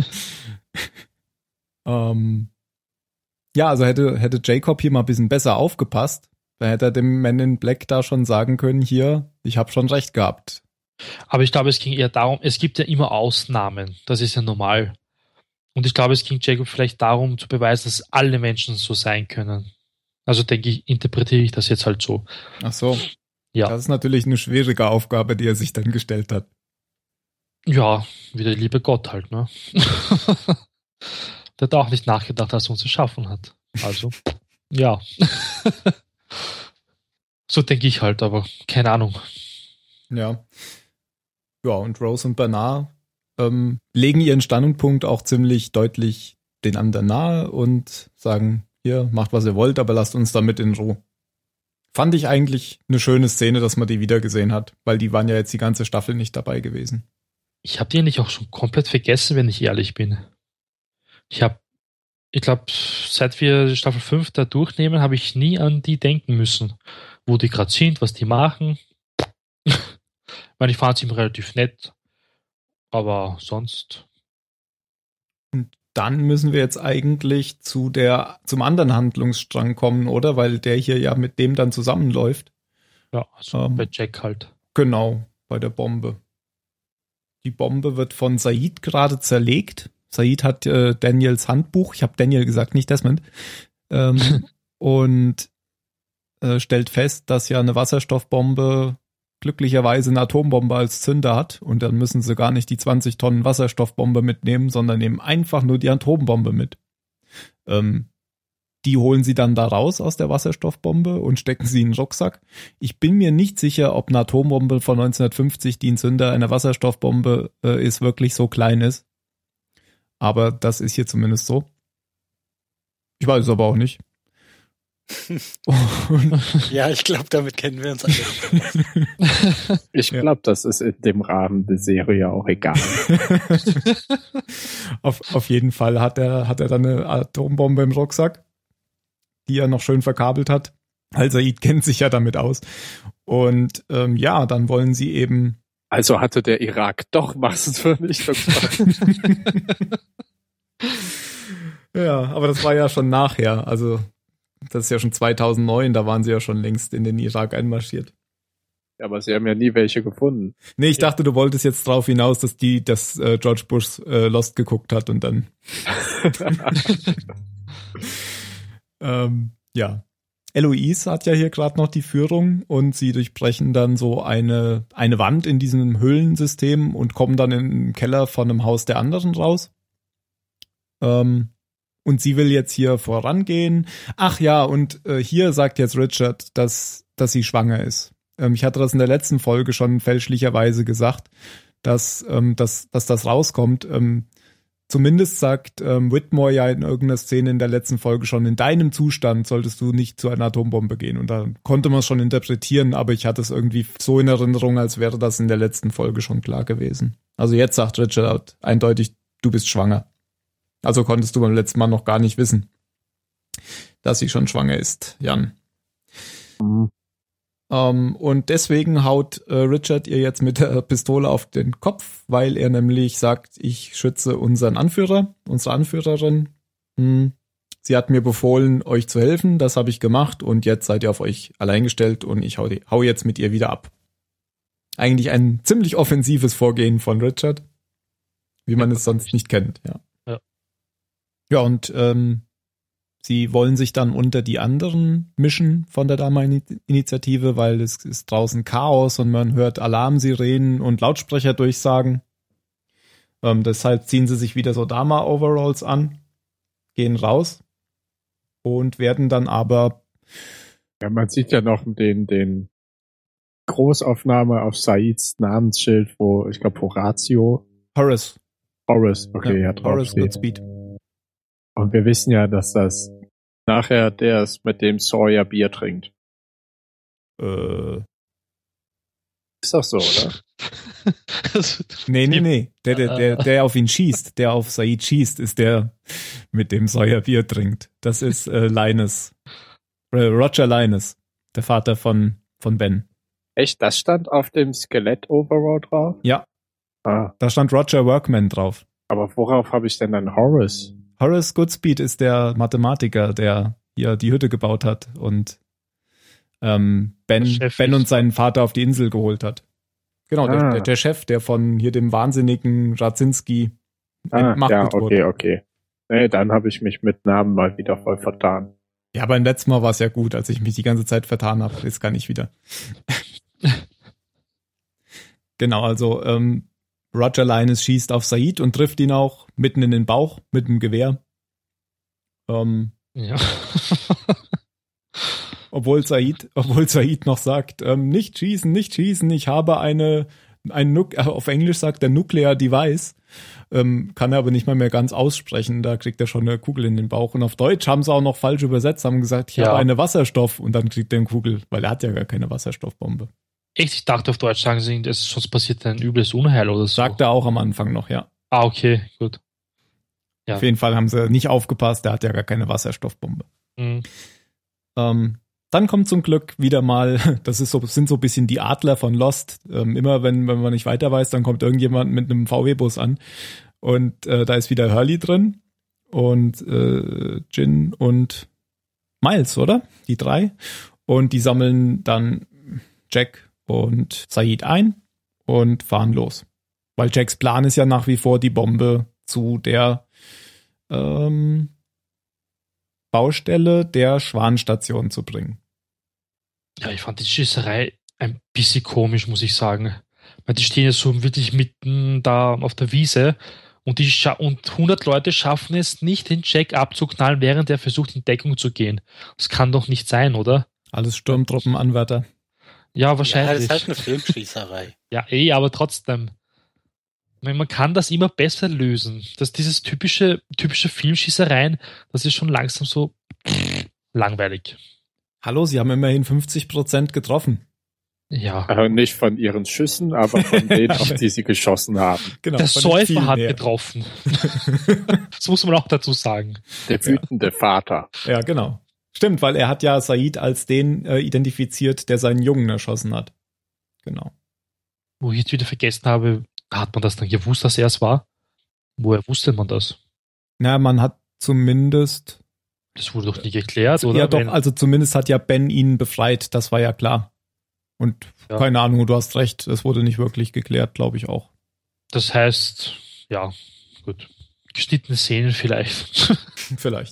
ähm, ja, also hätte, hätte Jacob hier mal ein bisschen besser aufgepasst, dann hätte er dem Man in Black da schon sagen können, hier, ich habe schon recht gehabt. Aber ich glaube, es ging eher darum, es gibt ja immer Ausnahmen, das ist ja normal. Und ich glaube, es ging Jacob vielleicht darum, zu beweisen, dass alle Menschen so sein können. Also denke ich, interpretiere ich das jetzt halt so. Ach so. Ja. Das ist natürlich eine schwierige Aufgabe, die er sich dann gestellt hat. Ja, wie der liebe Gott halt, ne? Der hat auch nicht nachgedacht, dass er uns erschaffen hat. Also. Ja. So denke ich halt, aber keine Ahnung. Ja. Ja, und Rose und Bernard ähm, legen ihren Standpunkt auch ziemlich deutlich den anderen nahe und sagen, hier, macht was ihr wollt, aber lasst uns damit in Ruhe. Fand ich eigentlich eine schöne Szene, dass man die wiedergesehen hat, weil die waren ja jetzt die ganze Staffel nicht dabei gewesen. Ich habe die eigentlich auch schon komplett vergessen, wenn ich ehrlich bin. Ich habe, ich glaube, seit wir Staffel fünf da durchnehmen, habe ich nie an die denken müssen, wo die gerade sind, was die machen. Ich meine, ich fand sie immer relativ nett, aber sonst. Und dann müssen wir jetzt eigentlich zu der, zum anderen Handlungsstrang kommen, oder? Weil der hier ja mit dem dann zusammenläuft. Ja, also ähm, bei Jack halt. Genau, bei der Bombe. Die Bombe wird von Sayid gerade zerlegt. Sayid hat äh, Daniels Handbuch, ich habe Daniel gesagt, nicht Desmond, ähm, und äh, stellt fest, dass ja eine Wasserstoffbombe glücklicherweise eine Atombombe als Zünder hat und dann müssen sie gar nicht die zwanzig Tonnen Wasserstoffbombe mitnehmen, sondern nehmen einfach nur die Atombombe mit. Ähm, die holen sie dann da raus aus der Wasserstoffbombe und stecken sie in den Rucksack. Ich bin mir nicht sicher, ob eine Atombombe von neunzehnhundertfünfzig, die ein Zünder einer Wasserstoffbombe äh, ist, wirklich so klein ist. Aber das ist hier zumindest so. Ich weiß es aber auch nicht. Ja, ich glaube, damit kennen wir uns alle. Ich glaube, das ist in dem Rahmen der Serie auch egal. auf, auf jeden Fall hat er, hat er dann eine Atombombe im Rucksack, die er noch schön verkabelt hat. Al-Sayid kennt sich ja damit aus. Und ähm, ja, dann wollen sie eben... Also hatte der Irak doch Massenvernichtungswaffen. Ja, aber das war ja schon nachher. Also das ist ja schon zweitausendneun, da waren sie ja schon längst in den Irak einmarschiert. Ja, aber sie haben ja nie welche gefunden. Nee, ich dachte, du wolltest jetzt drauf hinaus, dass die, dass äh, George Bush äh, Lost geguckt hat und dann... ähm, ja. Eloise hat ja hier gerade noch die Führung und sie durchbrechen dann so eine, eine Wand in diesem Höhlensystem und kommen dann in den Keller von einem Haus der anderen raus. Ähm, und sie will jetzt hier vorangehen. Ach ja, und äh, hier sagt jetzt Richard, dass, dass sie schwanger ist. Ähm, ich hatte das in der letzten Folge schon fälschlicherweise gesagt, dass, ähm, dass, dass das rauskommt. Ähm, Zumindest sagt ähm, Whitmore ja in irgendeiner Szene in der letzten Folge schon, in deinem Zustand solltest du nicht zu einer Atombombe gehen. Und da konnte man es schon interpretieren, aber ich hatte es irgendwie so in Erinnerung, als wäre das in der letzten Folge schon klar gewesen. Also jetzt sagt Richard eindeutig, du bist schwanger. Also konntest du beim letzten Mal noch gar nicht wissen, dass sie schon schwanger ist, Jan. Mhm. Um, und deswegen haut äh, Richard ihr jetzt mit der Pistole auf den Kopf, weil er nämlich sagt, ich schütze unseren Anführer, unsere Anführerin. Hm. Sie hat mir befohlen, euch zu helfen, das habe ich gemacht und jetzt seid ihr auf euch allein gestellt und ich hau, die, hau jetzt mit ihr wieder ab. Eigentlich ein ziemlich offensives Vorgehen von Richard, wie man ja, es sonst nicht kennt. Ja, ja. Ja, und ähm, sie wollen sich dann unter die anderen mischen von der Dama-Initiative, weil es ist draußen Chaos und man hört Alarmsirenen und Lautsprecherdurchsagen. Ähm, deshalb ziehen sie sich wieder so Dama-Overalls an, gehen raus und werden dann aber... Ja, man sieht ja noch den, den Großaufnahme auf Saids Namensschild, wo, ich glaube, Horatio... Horace. Horace, okay, ja, ja Horace Goodspeed. Und wir wissen ja, dass das nachher der ist, mit dem Sawyer Bier trinkt. Äh. Ist doch so, oder? nee, nee, nee. Der, der, der, der auf ihn schießt, der auf Sayid schießt, ist der, mit dem Sawyer Bier trinkt. Das ist äh, Linus. Äh, Roger Linus, der Vater von, von Ben. Echt? Das stand auf dem Skelett-Overall drauf? Ja. Ah. Da stand Roger Workman drauf. Aber worauf habe ich denn dann Horace? Horace Goodspeed ist der Mathematiker, der hier die Hütte gebaut hat und ähm, Ben, Ben und seinen Vater auf die Insel geholt hat. Genau, ah. der, der, der Chef, der von hier dem wahnsinnigen Radzinski ah, entmachtet ja, okay, wurde. okay. Nee, dann habe ich mich mit Namen mal wieder voll vertan. Ja, beim letzten Mal war es ja gut, als ich mich die ganze Zeit vertan habe. Jetzt kann ich wieder. Genau, also ähm, Roger Linus schießt auf Sayid und trifft ihn auch mitten in den Bauch mit dem Gewehr. Ähm, ja. obwohl Said, obwohl Said noch sagt, ähm, nicht schießen, nicht schießen, ich habe eine, ein Nuk- auf Englisch sagt er Nuclear Device, ähm, kann er aber nicht mal mehr ganz aussprechen, da kriegt er schon eine Kugel in den Bauch. Und auf Deutsch haben sie auch noch falsch übersetzt, haben gesagt, ich Ja. habe eine Wasserstoff und dann kriegt er eine Kugel, weil er hat ja gar keine Wasserstoffbombe. Echt, ich dachte auf Deutsch sagen sie, es sonst passiert ein übles Unheil oder so. Sagt er auch am Anfang noch, ja. Ah, okay, gut. Ja. Auf jeden Fall haben sie nicht aufgepasst, der hat ja gar keine Wasserstoffbombe. Mhm. Ähm, dann kommt zum Glück wieder mal, das ist so, sind so ein bisschen die Adler von Lost. Ähm, immer wenn, wenn man nicht weiter weiß, dann kommt irgendjemand mit einem V W-Bus an. Und äh, da ist wieder Hurley drin und äh, Jin und Miles, oder? Die drei. Und die sammeln dann Jack und Said ein und fahren los. Weil Jacks Plan ist ja nach wie vor, die Bombe zu der ähm, Baustelle der Schwanstation zu bringen. Ja, ich fand die Schießerei ein bisschen komisch, muss ich sagen. Weil die stehen ja so wirklich mitten da auf der Wiese und, die scha- und hundert Leute schaffen es nicht, den Jack abzuknallen, während er versucht, in Deckung zu gehen. Das kann doch nicht sein, oder? Alles Sturmtruppenanwärter. Ja, Ja, wahrscheinlich. das ist halt eine Filmschießerei. Ja, eh, aber trotzdem. Ich meine, man kann das immer besser lösen. Dass dieses typische, typische Filmschießereien, das ist schon langsam so langweilig. Hallo, sie haben immerhin fünfzig Prozent getroffen. Ja. Also nicht von ihren Schüssen, aber von denen, auf die sie geschossen haben. Genau. Der von den Säufer vielen hat mehr. getroffen. Das muss man auch dazu sagen. Der wütende Vater. Ja, genau. Stimmt, weil er hat ja Said als den äh, identifiziert, der seinen Jungen erschossen hat. Genau. Wo ich jetzt wieder vergessen habe, hat man das dann gewusst, dass er es war? Woher wusste man das? Na, man hat zumindest, Das wurde doch nie geklärt, oder? ja doch, Wenn- also zumindest hat ja Ben ihn befreit, das war ja klar. Und Ja. keine Ahnung, du hast recht, es wurde nicht wirklich geklärt, glaube ich auch. Das heißt, ja, gut. Geschnittene Szenen vielleicht. Vielleicht.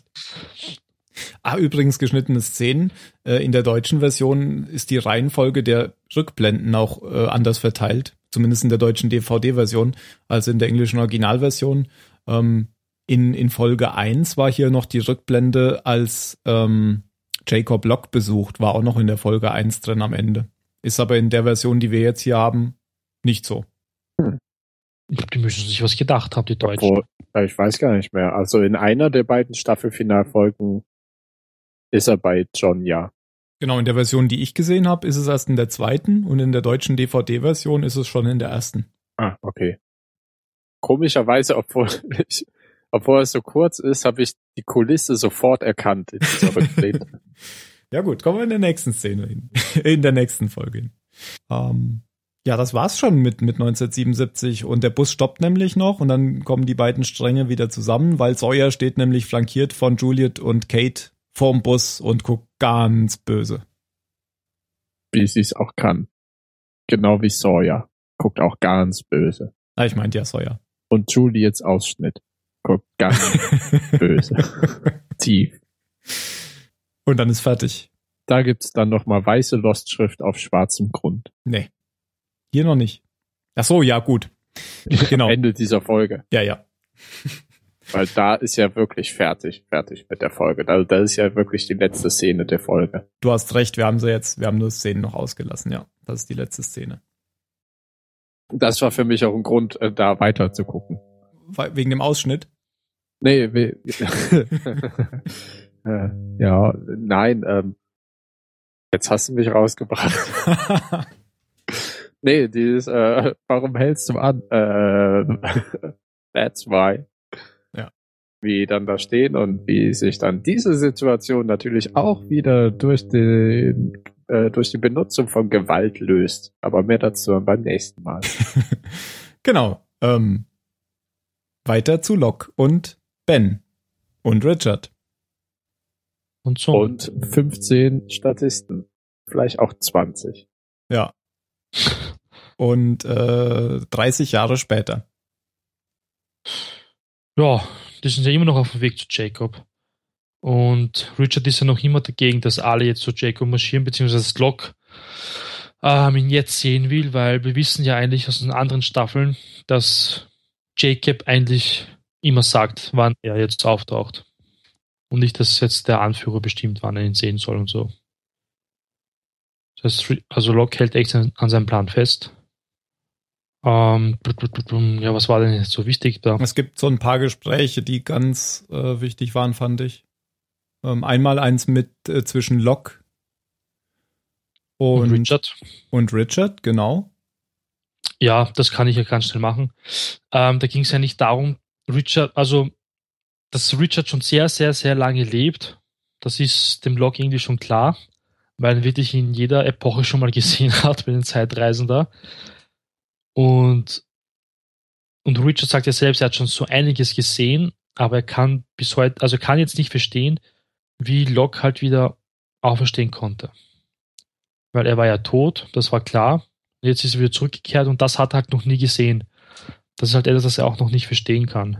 Ah, übrigens geschnittene Szenen. Äh, in der deutschen Version ist die Reihenfolge der Rückblenden auch äh, anders verteilt. Zumindest in der deutschen D V D-Version als in der englischen Originalversion. Ähm, in, in Folge eins war hier noch die Rückblende, als ähm, Jacob Locke besucht, war auch noch in der Folge eins drin am Ende. Ist aber in der Version, die wir jetzt hier haben, nicht so. Ich glaube, die müssen sich was gedacht haben, die Deutschen. Obwohl, ja, ich weiß gar nicht mehr. Also in einer der beiden Staffelfinalfolgen ist er bei John, ja. Genau, in der Version, die ich gesehen habe, ist es erst in der zweiten und in der deutschen D V D-Version ist es schon in der ersten. Ah, okay. Komischerweise, obwohl ich, obwohl es so kurz ist, habe ich die Kulisse sofort erkannt in dieser Rückblende. Ja gut, kommen wir in der nächsten Szene hin. In der nächsten Folge hin. Ähm, ja, das war's schon mit, mit neunzehnhundertsiebenundsiebzig und der Bus stoppt nämlich noch und dann kommen die beiden Stränge wieder zusammen, weil Sawyer steht nämlich flankiert von Juliet und Kate vorm Bus und guckt ganz böse. Wie sie es auch kann. Genau wie Sawyer. Guckt auch ganz böse. Ah, ich meinte ja Sawyer. Und Juliets Ausschnitt. Guckt ganz böse. Tief. Und dann ist fertig. Da gibt's dann nochmal weiße Lostschrift auf schwarzem Grund. Nee. Hier noch nicht. Ach so, ja, gut. Genau. Ende dieser Folge. Ja, ja. Weil da ist ja wirklich fertig, fertig mit der Folge. Da, da ist ja wirklich die letzte Szene der Folge. Du hast recht, wir haben sie jetzt, wir haben nur Szenen noch ausgelassen, ja. Das ist die letzte Szene. Das war für mich auch ein Grund, äh, da weiter zu gucken. Weil- Wegen dem Ausschnitt? Nee, we- äh, ja, nein, ähm, jetzt hast du mich rausgebracht. Nee, dieses, äh, warum hältst du an? Äh, that's why. Ja. Wie dann da stehen und wie sich dann diese Situation natürlich auch wieder durch den, äh, durch die Benutzung von Gewalt löst. Aber mehr dazu beim nächsten Mal. Genau. Ähm, weiter zu Locke und Ben und Richard. Und so. Und fünfzehn Statisten. Vielleicht auch zwanzig. Ja. Und äh, dreißig Jahre später. Ja, die sind ja immer noch auf dem Weg zu Jacob. Und Richard ist ja noch immer dagegen, dass alle jetzt zu Jacob marschieren, beziehungsweise dass Locke ähm, ihn jetzt sehen will, weil wir wissen ja eigentlich aus den anderen Staffeln, dass Jacob eigentlich immer sagt, wann er jetzt auftaucht. Und nicht, dass jetzt der Anführer bestimmt, wann er ihn sehen soll und so. Das heißt, also Locke hält echt an seinem Plan fest. Ähm, ja, was war denn jetzt so wichtig da? Es gibt so ein paar Gespräche, die ganz äh, wichtig waren, fand ich. Ähm, einmal eins mit äh, zwischen Locke und, Und Richard. Und Richard, genau. Ja, das kann ich ja ganz schnell machen. Ähm, da ging es ja nicht darum, Richard, also dass Richard schon sehr, sehr, sehr lange lebt, das ist dem Locke irgendwie schon klar, weil er wirklich in jeder Epoche schon mal gesehen hat bei den Zeitreisen da. Und, und Richard sagt ja selbst, er hat schon so einiges gesehen, aber er kann bis heute, also kann jetzt nicht verstehen, wie Locke halt wieder auferstehen konnte. Weil er war ja tot, das war klar. Jetzt ist er wieder zurückgekehrt und das hat er halt noch nie gesehen. Das ist halt etwas, das er auch noch nicht verstehen kann.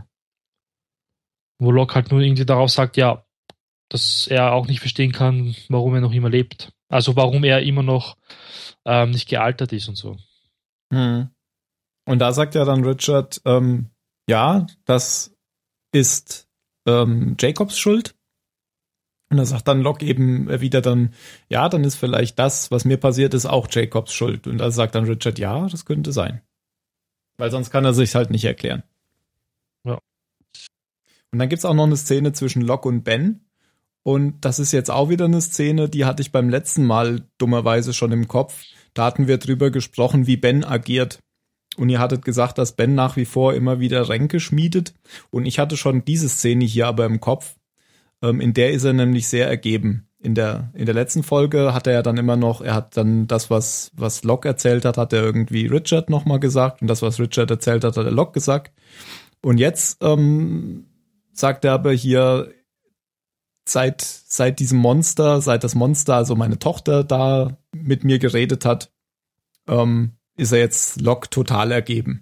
Wo Locke halt nur irgendwie darauf sagt, ja, dass er auch nicht verstehen kann, warum er noch immer lebt. Also warum er immer noch ähm, nicht gealtert ist und so. Hm. Und da sagt ja dann Richard, ähm, ja, das ist ähm, Jacobs Schuld. Und da sagt dann Locke eben wieder dann, ja, dann ist vielleicht das, was mir passiert ist, auch Jacobs Schuld. Und da sagt dann Richard, ja, das könnte sein. Weil sonst kann er sich halt nicht erklären. Ja. Und dann gibt's auch noch eine Szene zwischen Locke und Ben. Und das ist jetzt auch wieder eine Szene, die hatte ich beim letzten Mal dummerweise schon im Kopf. Da hatten wir drüber gesprochen, wie Ben agiert. Und ihr hattet gesagt, dass Ben nach wie vor immer wieder Ränke schmiedet. Und ich hatte schon diese Szene hier aber im Kopf. Ähm, in der ist er nämlich sehr ergeben. In der, in der letzten Folge hat er ja dann immer noch, er hat dann das, was, was Locke erzählt hat, hat er irgendwie Richard nochmal gesagt. Und das, was Richard erzählt hat, hat er Locke gesagt. Und jetzt ähm, sagt er aber hier, seit, seit diesem Monster, seit das Monster, also meine Tochter, da mit mir geredet hat, ähm, ist er jetzt Locke total ergeben.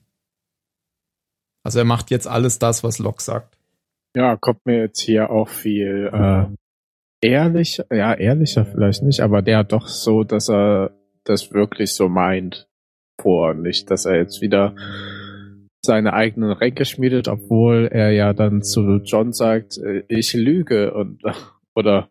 Also er macht jetzt alles das, was Locke sagt. Ja, kommt mir jetzt hier auch viel äh, ehrlich, ja, ehrlicher vielleicht nicht, aber der doch so, dass er das wirklich so meint vor. Nicht, dass er jetzt wieder seine eigenen Ränke schmiedet, obwohl er ja dann zu John sagt, ich lüge und oder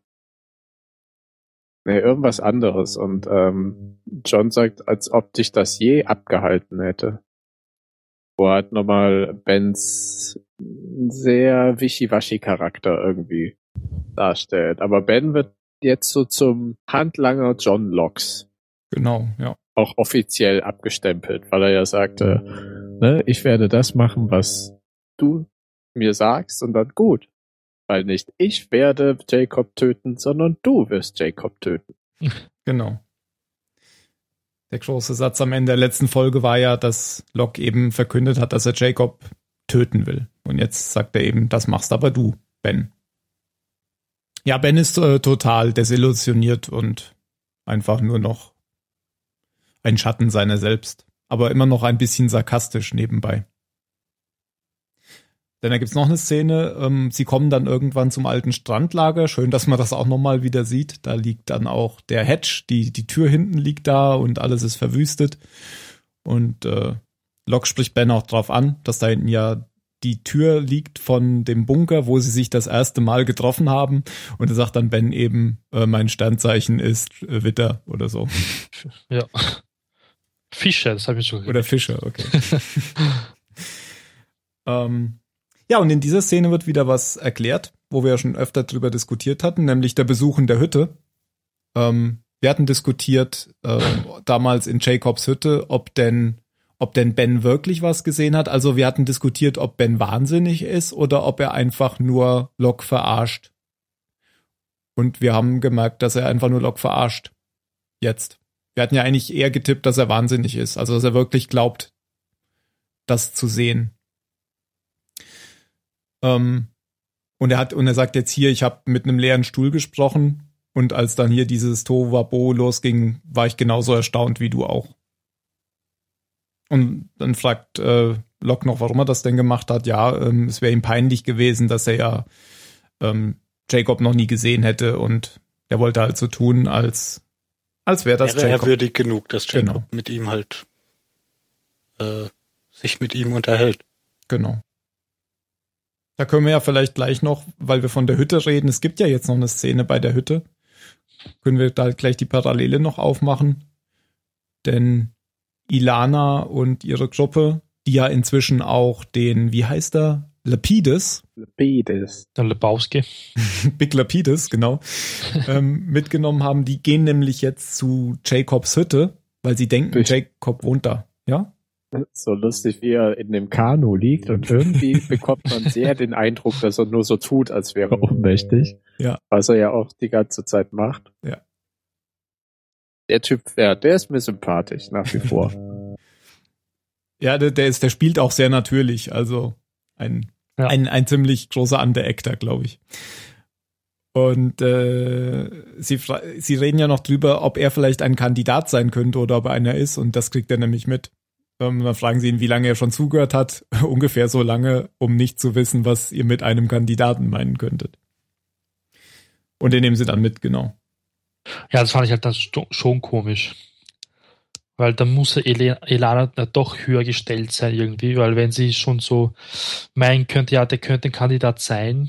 nee, irgendwas anderes. Und ähm, John sagt, als ob dich das je abgehalten hätte. Wo er halt nochmal Bens sehr Wischiwaschi-Charakter irgendwie darstellt. Aber Ben wird jetzt so zum Handlanger John Lockes. Genau, ja. Auch offiziell abgestempelt, weil er ja sagte, ne, ich werde das machen, was du mir sagst und dann gut. Weil nicht ich werde Jacob töten, sondern du wirst Jacob töten. Genau. Der große Satz am Ende der letzten Folge war ja, dass Locke eben verkündet hat, dass er Jacob töten will. Und jetzt sagt er eben, das machst aber du, Ben. Ja, Ben ist äh, total desillusioniert und einfach nur noch ein Schatten seiner selbst. Aber immer noch ein bisschen sarkastisch nebenbei. Denn da gibt's noch eine Szene, ähm, sie kommen dann irgendwann zum alten Strandlager. Schön, dass man das auch nochmal wieder sieht. Da liegt dann auch der Hatch, die, die Tür hinten liegt da und alles ist verwüstet. Und äh, Locke spricht Ben auch drauf an, dass da hinten ja die Tür liegt von dem Bunker, wo sie sich das erste Mal getroffen haben. Und da sagt dann Ben eben, äh, mein Sternzeichen ist äh, Witter oder so. Ja. Fischer, das habe ich schon Oder Fischer, okay. ähm, ja, und in dieser Szene wird wieder was erklärt, wo wir ja schon öfter drüber diskutiert hatten, nämlich der Besuch in der Hütte. Ähm, wir hatten diskutiert äh, damals in Jacobs Hütte, ob denn, ob denn Ben wirklich was gesehen hat. Also wir hatten diskutiert, ob Ben wahnsinnig ist oder ob er einfach nur Locke verarscht. Und wir haben gemerkt, dass er einfach nur Locke verarscht. Jetzt. Wir hatten ja eigentlich eher getippt, dass er wahnsinnig ist. Also dass er wirklich glaubt, das zu sehen. Ähm, und er hat, und er sagt jetzt hier, ich habe mit einem leeren Stuhl gesprochen. Und als dann hier dieses Tohuwabohu losging, war ich genauso erstaunt wie du auch. Und dann fragt äh, Locke noch, warum er das denn gemacht hat. Ja, ähm, es wäre ihm peinlich gewesen, dass er ja ähm, Jacob noch nie gesehen hätte. Und er wollte halt so tun, als als wäre das wäre Jacob. Er würdig genug, dass Jacob Genau. mit ihm halt äh, sich mit ihm unterhält. Genau. Da können wir ja vielleicht gleich noch, weil wir von der Hütte reden, es gibt ja jetzt noch eine Szene bei der Hütte, können wir da gleich die Parallele noch aufmachen. Denn Ilana und ihre Gruppe, die ja inzwischen auch den, wie heißt er? Lapidus. Lapidus. Der Lebowski. Big Lapidus, genau. ähm, mitgenommen haben. Die gehen nämlich jetzt zu Jacobs Hütte, weil sie denken, Durch- Jacob wohnt da. Ja? So lustig, wie er in dem Kanu liegt und irgendwie bekommt man sehr den Eindruck, dass er nur so tut, als wäre er ohnmächtig. Ja. Was er ja auch die ganze Zeit macht. Ja. Der Typ, ja, der ist mir sympathisch, nach wie vor. Ja, der, der ist, der spielt auch sehr natürlich. Also ein, Ja. ein, ein ziemlich großer Underactor, glaube ich. Und äh, sie, fra- sie reden ja noch drüber, ob er vielleicht ein Kandidat sein könnte oder ob er einer ist. Und das kriegt er nämlich mit. Ähm, dann fragen sie ihn, wie lange er schon zugehört hat. Ungefähr so lange, um nicht zu wissen, was ihr mit einem Kandidaten meinen könntet. Und den nehmen sie dann mit, genau. Ja, das fand ich halt dann sto- schon komisch. Weil dann muss ja Ele- Elana na doch höher gestellt sein irgendwie, weil wenn sie schon so meinen könnte, ja, der könnte ein Kandidat sein,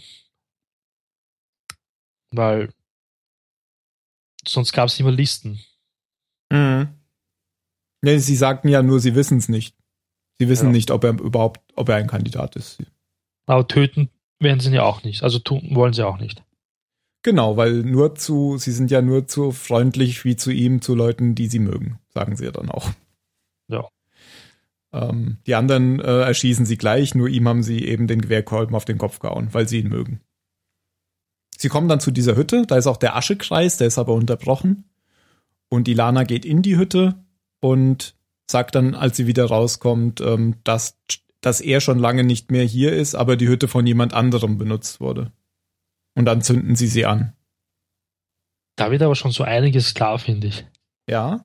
weil sonst gab es immer Listen. Mhm. Nee, sie sagten ja nur, sie wissen es nicht. Sie wissen Ja. nicht, ob er überhaupt, ob er ein Kandidat ist. Aber töten werden sie ihn ja auch nicht. Also tun wollen sie auch nicht. Genau, weil nur zu, sie sind ja nur zu freundlich wie zu ihm, zu Leuten, die sie mögen, sagen sie ja dann auch. Ja. Ähm, die anderen äh, erschießen sie gleich, nur ihm haben sie eben den Gewehrkolben auf den Kopf gehauen, weil sie ihn mögen. Sie kommen dann zu dieser Hütte, da ist auch der Aschekreis, der ist aber unterbrochen. Und Ilana geht in die Hütte und sagt dann, als sie wieder rauskommt, ähm, dass, dass er schon lange nicht mehr hier ist, aber die Hütte von jemand anderem benutzt wurde. Und dann zünden sie sie an. Da wird aber schon so einiges klar, finde ich. Ja.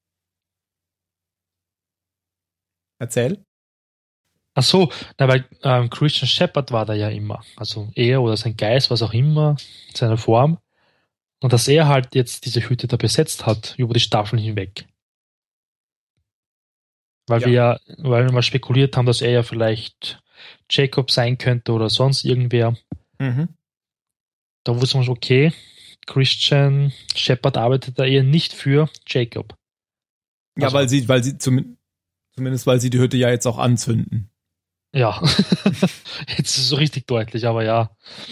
Erzähl. Ach so, na, weil ähm, Christian Shepard war da ja immer. Also er oder sein Geist, was auch immer, seine Form. Und dass er halt jetzt diese Hütte da besetzt hat, über die Staffeln hinweg. Weil Ja. wir ja, weil wir mal spekuliert haben, dass er ja vielleicht Jacob sein könnte oder sonst irgendwer. Mhm. Da wusste man schon, okay, Christian Shepard arbeitet da eher nicht für Jacob. Ja, Also- weil sie, weil sie zum, zumindest weil sie die Hütte ja jetzt auch anzünden. Ja, jetzt ist es so richtig deutlich, aber ja.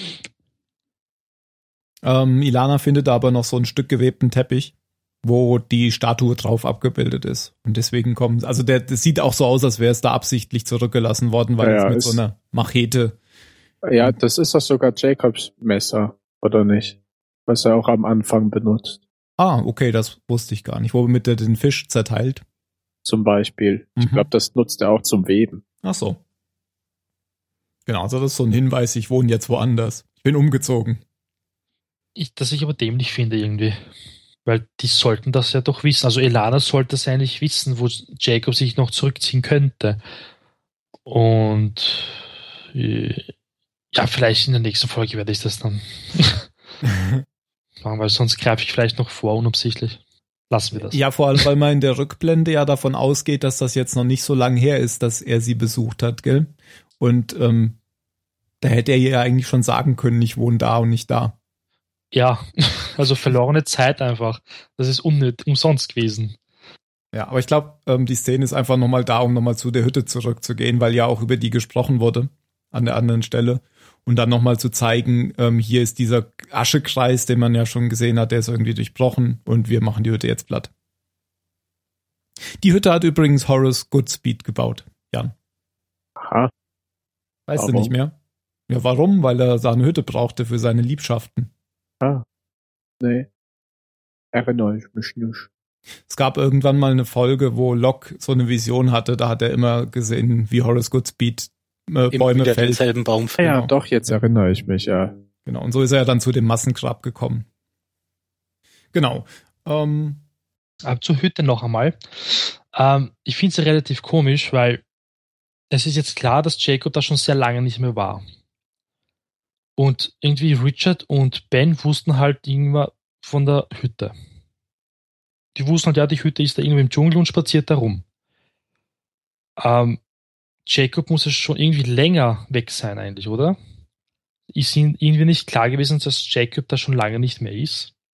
Ähm, Ilana findet aber noch so ein Stück gewebten Teppich, wo die Statue drauf abgebildet ist. Und deswegen kommen, also der, das sieht auch so aus, als wäre es da absichtlich zurückgelassen worden, weil Ja, es ja, mit ist- so einer Machete. Ja, das ist doch sogar Jacobs Messer, oder nicht? Was er auch am Anfang benutzt. Ah, okay, das wusste ich gar nicht. Womit er den Fisch zerteilt. Zum Beispiel. Ich Mhm. glaube, das nutzt er auch zum Weben. Ach so. Genau, also das ist so ein Hinweis, ich wohne jetzt woanders. Ich bin umgezogen. Ich, das ich aber dämlich finde irgendwie. Weil die sollten das ja doch wissen. Also Elana sollte es eigentlich wissen, wo Jacob sich noch zurückziehen könnte. Und äh, ja, vielleicht in der nächsten Folge werde ich das dann machen, weil sonst greife ich vielleicht noch vor, unabsichtlich. Lassen wir das. Ja, vor allem, weil man in der Rückblende ja davon ausgeht, dass das jetzt noch nicht so lang her ist, dass er sie besucht hat, gell? Und ähm, da hätte er ihr ja eigentlich schon sagen können, ich wohne da und nicht da. Ja, also verlorene Zeit einfach. Das ist unnötig, umsonst gewesen. Ja, aber ich glaube, ähm, die Szene ist einfach nochmal da, um nochmal zu der Hütte zurückzugehen, weil ja auch über die gesprochen wurde an der anderen Stelle. Und dann nochmal zu zeigen, ähm, hier ist dieser Aschekreis, den man ja schon gesehen hat, der ist irgendwie durchbrochen und wir machen die Hütte jetzt platt. Die Hütte hat übrigens Horace Goodspeed gebaut, Jan. Aha. Weißt du Warum? nicht mehr? Ja, warum? Weil er seine Hütte brauchte für seine Liebschaften. Ah. Nee. Erinnere ich mich nicht. Es gab irgendwann mal eine Folge, wo Locke so eine Vision hatte, da hat er immer gesehen, wie Horace Goodspeed äh, Immer Bäume wieder fällt. denselben Baum Ja, fällen. ja, doch, jetzt erinnere ich mich, ja. Genau, und so ist er ja dann zu dem Massengrab gekommen. Genau. Ähm, Aber zur Hütte noch einmal. Ähm, ich finde es relativ komisch, weil es ist jetzt klar, dass Jacob da schon sehr lange nicht mehr war. Und irgendwie Richard und Ben wussten halt irgendwann von der Hütte. Die wussten halt, ja, die Hütte ist da irgendwo im Dschungel und spaziert da rum. Ähm, Jacob muss ja schon irgendwie länger weg sein eigentlich, oder? Ist ihnen irgendwie nicht klar gewesen, dass Jacob da schon lange nicht mehr ist?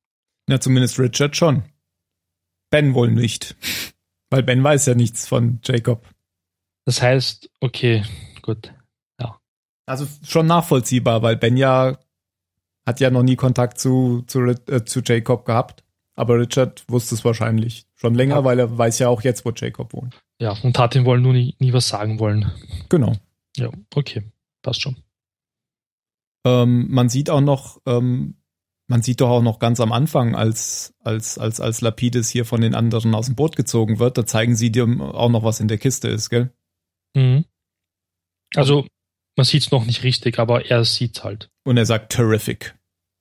Ja, zumindest Richard schon. Ben wohl nicht. Weil Ben weiß ja nichts von Jacob. Das heißt, okay, gut. Ja. Also schon nachvollziehbar, weil Ben ja hat ja noch nie Kontakt zu, zu, äh, zu Jacob gehabt. Aber Richard wusste es wahrscheinlich schon länger, ja. Weil er weiß ja auch jetzt, wo Jacob wohnt. Ja, und hat ihm wohl nur nie, nie was sagen wollen. Genau. Ja, okay, passt schon. Ähm, man sieht auch noch, ähm, man sieht doch auch noch ganz am Anfang, als, als, als, als Lapidus hier von den anderen aus dem Boot gezogen wird, da zeigen sie dir auch noch, was in der Kiste ist, gell? Mhm. Also, man sieht es noch nicht richtig, aber er sieht es halt. Und er sagt terrific.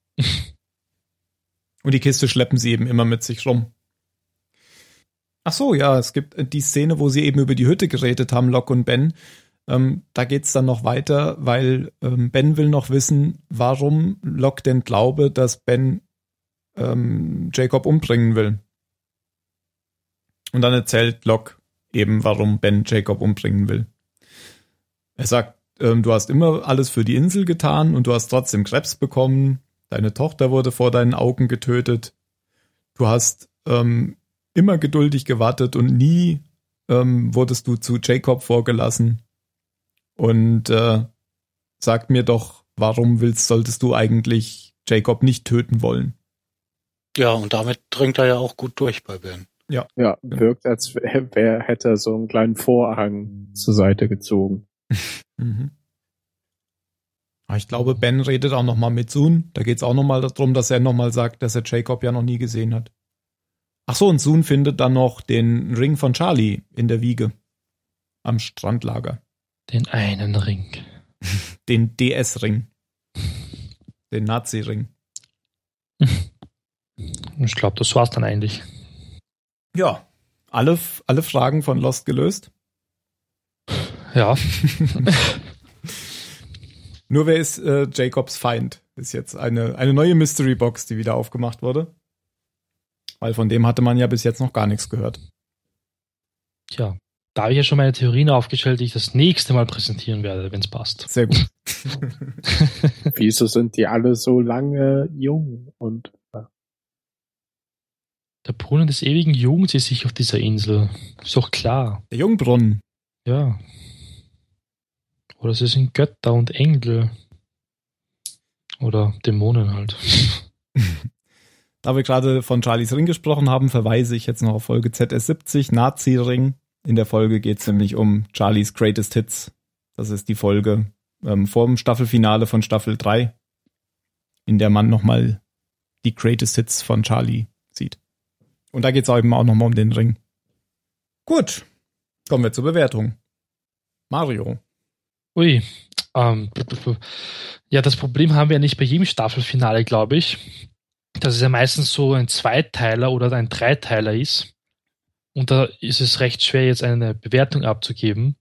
Und die Kiste schleppen sie eben immer mit sich rum. Ach so, ja, es gibt die Szene, wo sie eben über die Hütte geredet haben, Locke und Ben. Ähm, da geht's dann noch weiter, weil ähm, Ben will noch wissen, warum Locke denn glaube, dass Ben ähm, Jacob umbringen will. Und dann erzählt Locke eben, warum Ben Jacob umbringen will. Er sagt, ähm, du hast immer alles für die Insel getan und du hast trotzdem Krebs bekommen. Deine Tochter wurde vor deinen Augen getötet. Du hast ähm, immer geduldig gewartet und nie ähm, wurdest du zu Jacob vorgelassen. Und äh, sag mir doch, warum willst, solltest du eigentlich Jacob nicht töten wollen? Ja, und damit dringt er ja auch gut durch bei Ben. Ja, ja, wirkt, als wer hätte er so einen kleinen Vorhang zur Seite gezogen. Mhm. Ich glaube, Ben redet auch nochmal mit Sun. Da geht es auch nochmal darum, dass er nochmal sagt, dass er Jacob ja noch nie gesehen hat. Ach so, und Sun findet dann noch den Ring von Charlie in der Wiege am Strandlager. Den einen Ring. Den D S-Ring. Den Nazi-Ring. Ich glaube, das war's dann eigentlich. Ja, alle, alle Fragen von Lost gelöst. Ja. Nur wer ist äh, Jacobs Feind? Ist jetzt eine, eine neue Mystery Box, die wieder aufgemacht wurde. Weil von dem hatte man ja bis jetzt noch gar nichts gehört. Tja. Da habe ich ja schon meine Theorien aufgestellt, die ich das nächste Mal präsentieren werde, wenn es passt. Sehr gut. Wieso sind die alle so lange jung? Und ja. Der Brunnen des ewigen Jugens ist sich auf dieser Insel. Ist doch klar. Der Jungbrunnen. Ja. Oder es sind Götter und Engel. Oder Dämonen halt. Da wir gerade von Charlies Ring gesprochen haben, verweise ich jetzt noch auf Folge Z S siebzig, Nazi-Ring. In der Folge geht es nämlich um Charlies Greatest Hits. Das ist die Folge ähm, vor dem Staffelfinale von Staffel drei, in der man nochmal die Greatest Hits von Charlie sieht. Und da geht es eben auch nochmal um den Ring. Gut, kommen wir zur Bewertung. Mario. Ui, ähm, ja, das Problem haben wir ja nicht bei jedem Staffelfinale, glaube ich. Dass es ja meistens so ein Zweiteiler oder ein Dreiteiler ist. Und da ist es recht schwer, jetzt eine Bewertung abzugeben.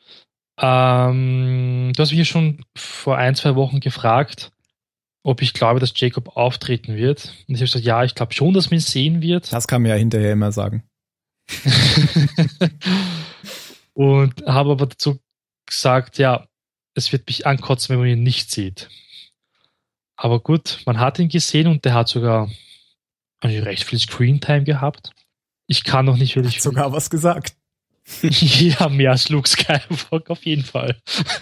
Ähm, du hast mich ja schon vor ein, zwei Wochen gefragt, ob ich glaube, dass Jacob auftreten wird. Und ich habe gesagt, ja, ich glaube schon, dass man ihn sehen wird. Das kann man ja hinterher immer sagen. Und habe aber dazu gesagt, ja, es wird mich ankotzen, wenn man ihn nicht sieht. Aber gut, man hat ihn gesehen und der hat sogar eigentlich recht viel Screentime gehabt. Ich kann noch nicht wirklich... Hat sogar was gesagt. Ja, mehr als Luke Skywalker auf jeden Fall.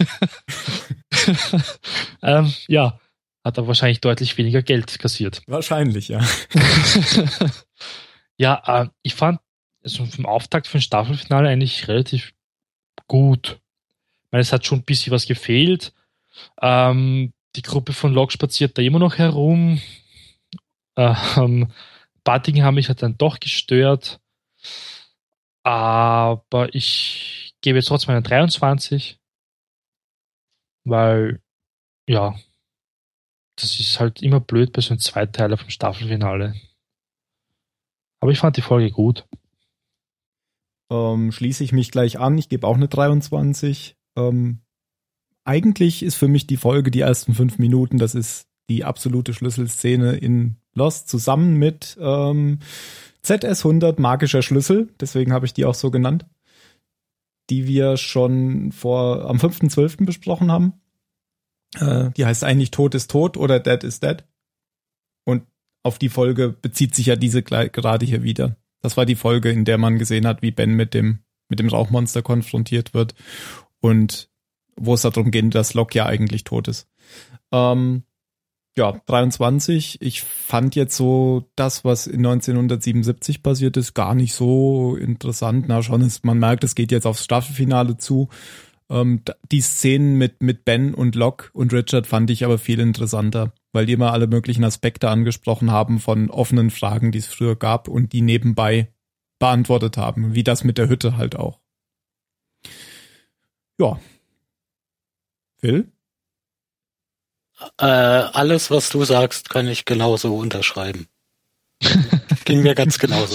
ähm, ja, hat er wahrscheinlich deutlich weniger Geld kassiert. Wahrscheinlich, ja. Ja, äh, ich fand also vom Auftakt für ein Staffelfinale eigentlich relativ gut. Ich meine, es hat schon ein bisschen was gefehlt. Ähm, die Gruppe von Locke spaziert da immer noch herum. Ähm, Budding haben mich halt dann doch gestört. Aber ich gebe jetzt trotzdem eine dreiundzwanzig. Weil, ja, das ist halt immer blöd bei so einem Zweiteiler vom Staffelfinale. Aber ich fand die Folge gut. Ähm, schließe ich mich gleich an. Ich gebe auch eine dreiundzwanzig. Ähm, eigentlich ist für mich die Folge die ersten fünf Minuten, das ist die absolute Schlüsselszene in Lost, zusammen mit ähm, Z S hundert magischer Schlüssel, deswegen habe ich die auch so genannt, die wir schon vor am fünften zwölften besprochen haben. Äh, die heißt eigentlich Tod ist tot oder Dead is Dead. Und auf die Folge bezieht sich ja diese gerade hier wieder. Das war die Folge, in der man gesehen hat, wie Ben mit dem mit dem Rauchmonster konfrontiert wird und wo es darum geht, dass Locke ja eigentlich tot ist. Ähm, ja, dreiundzwanzig. Ich fand jetzt so das, was in neunzehnhundertsiebenundsiebzig passiert ist, gar nicht so interessant. Na schon, ist, man merkt, es geht jetzt aufs Staffelfinale zu. Ähm, die Szenen mit mit Ben und Locke und Richard fand ich aber viel interessanter, weil die immer alle möglichen Aspekte angesprochen haben von offenen Fragen, die es früher gab und die nebenbei beantwortet haben, wie das mit der Hütte halt auch. Ja. Phil? Äh, alles, was du sagst, kann ich genauso unterschreiben. Ging mir ganz genauso.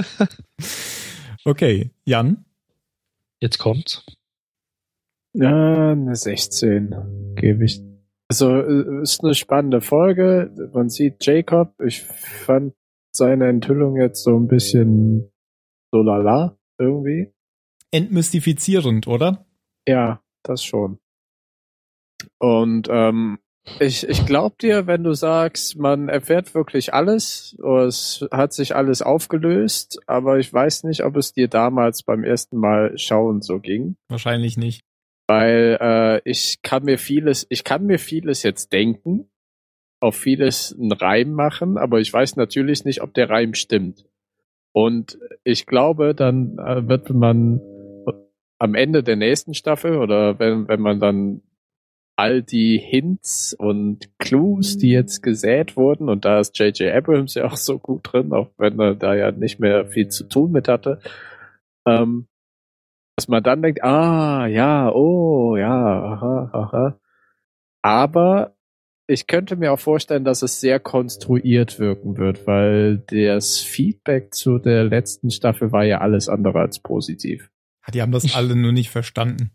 Okay, Jan? Jetzt kommt's. Ja, eine sechzehn gebe ich. Also, ist eine spannende Folge. Man sieht Jacob. Ich fand seine Enthüllung jetzt so ein bisschen so lala irgendwie. Entmystifizierend, oder? Ja, das schon. Und ähm, ich, ich glaube dir, wenn du sagst, man erfährt wirklich alles, oder es hat sich alles aufgelöst, aber ich weiß nicht, ob es dir damals beim ersten Mal schauen so ging. Wahrscheinlich nicht. Weil äh, ich kann mir vieles, ich kann mir vieles jetzt denken, auf vieles einen Reim machen, aber ich weiß natürlich nicht, ob der Reim stimmt. Und ich glaube, dann äh, wird man am Ende der nächsten Staffel oder wenn wenn man dann all die Hints und Clues, die jetzt gesät wurden, und da ist J J Abrams ja auch so gut drin, auch wenn er da ja nicht mehr viel zu tun mit hatte, ähm, dass man dann denkt, ah, ja, oh, ja, aha, aha. Aber ich könnte mir auch vorstellen, dass es sehr konstruiert wirken wird, weil das Feedback zu der letzten Staffel war ja alles andere als positiv. Die haben das alle nur nicht verstanden.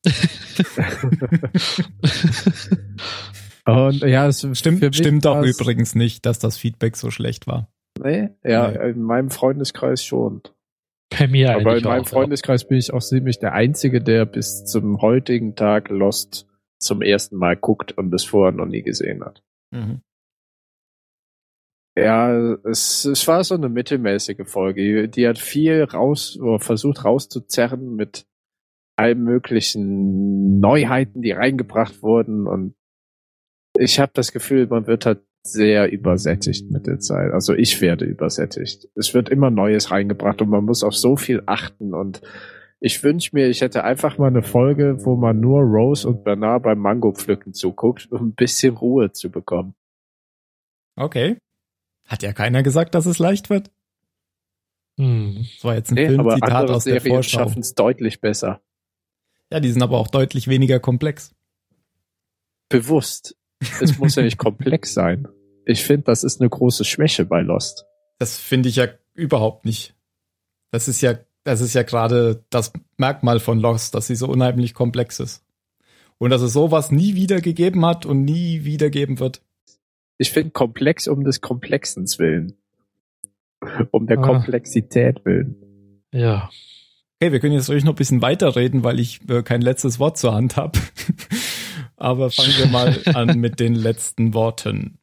Und ja, es stimmt, stimmt auch übrigens nicht, dass das Feedback so schlecht war. Nee, ja, nee. In meinem Freundeskreis schon. Bei mir eigentlich. Aber in meinem auch, Freundeskreis ja. bin ich auch ziemlich der Einzige, der bis zum heutigen Tag Lost zum ersten Mal guckt und es vorher noch nie gesehen hat. Mhm. Ja, es, es war so eine mittelmäßige Folge. Die hat viel raus, oder versucht rauszuzerren mit allen möglichen Neuheiten, die reingebracht wurden, und ich habe das Gefühl, man wird halt sehr übersättigt mit der Zeit. Also ich werde übersättigt. Es wird immer Neues reingebracht und man muss auf so viel achten, und ich wünsche mir, ich hätte einfach mal eine Folge, wo man nur Rose und Bernard beim Mango-Pflücken zuguckt, um ein bisschen Ruhe zu bekommen. Okay. Hat ja keiner gesagt, dass es leicht wird. Hm. Das war jetzt ein nee, Filmzitat aus der Serien Vorschau. Schaffen es deutlich besser. Ja, die sind aber auch deutlich weniger komplex. Bewusst. Es muss ja nicht komplex sein. Ich finde, das ist eine große Schwäche bei Lost. Das finde ich ja überhaupt nicht. Das ist ja, das ist ja gerade das Merkmal von Lost, dass sie so unheimlich komplex ist. Und dass es sowas nie wieder gegeben hat und nie wieder geben wird. Ich finde komplex um des Komplexens willen. Um der ah. Komplexität willen. Ja. Okay, wir können jetzt ruhig noch ein bisschen weiterreden, weil ich äh, kein letztes Wort zur Hand habe. Aber fangen wir mal an mit den letzten Worten.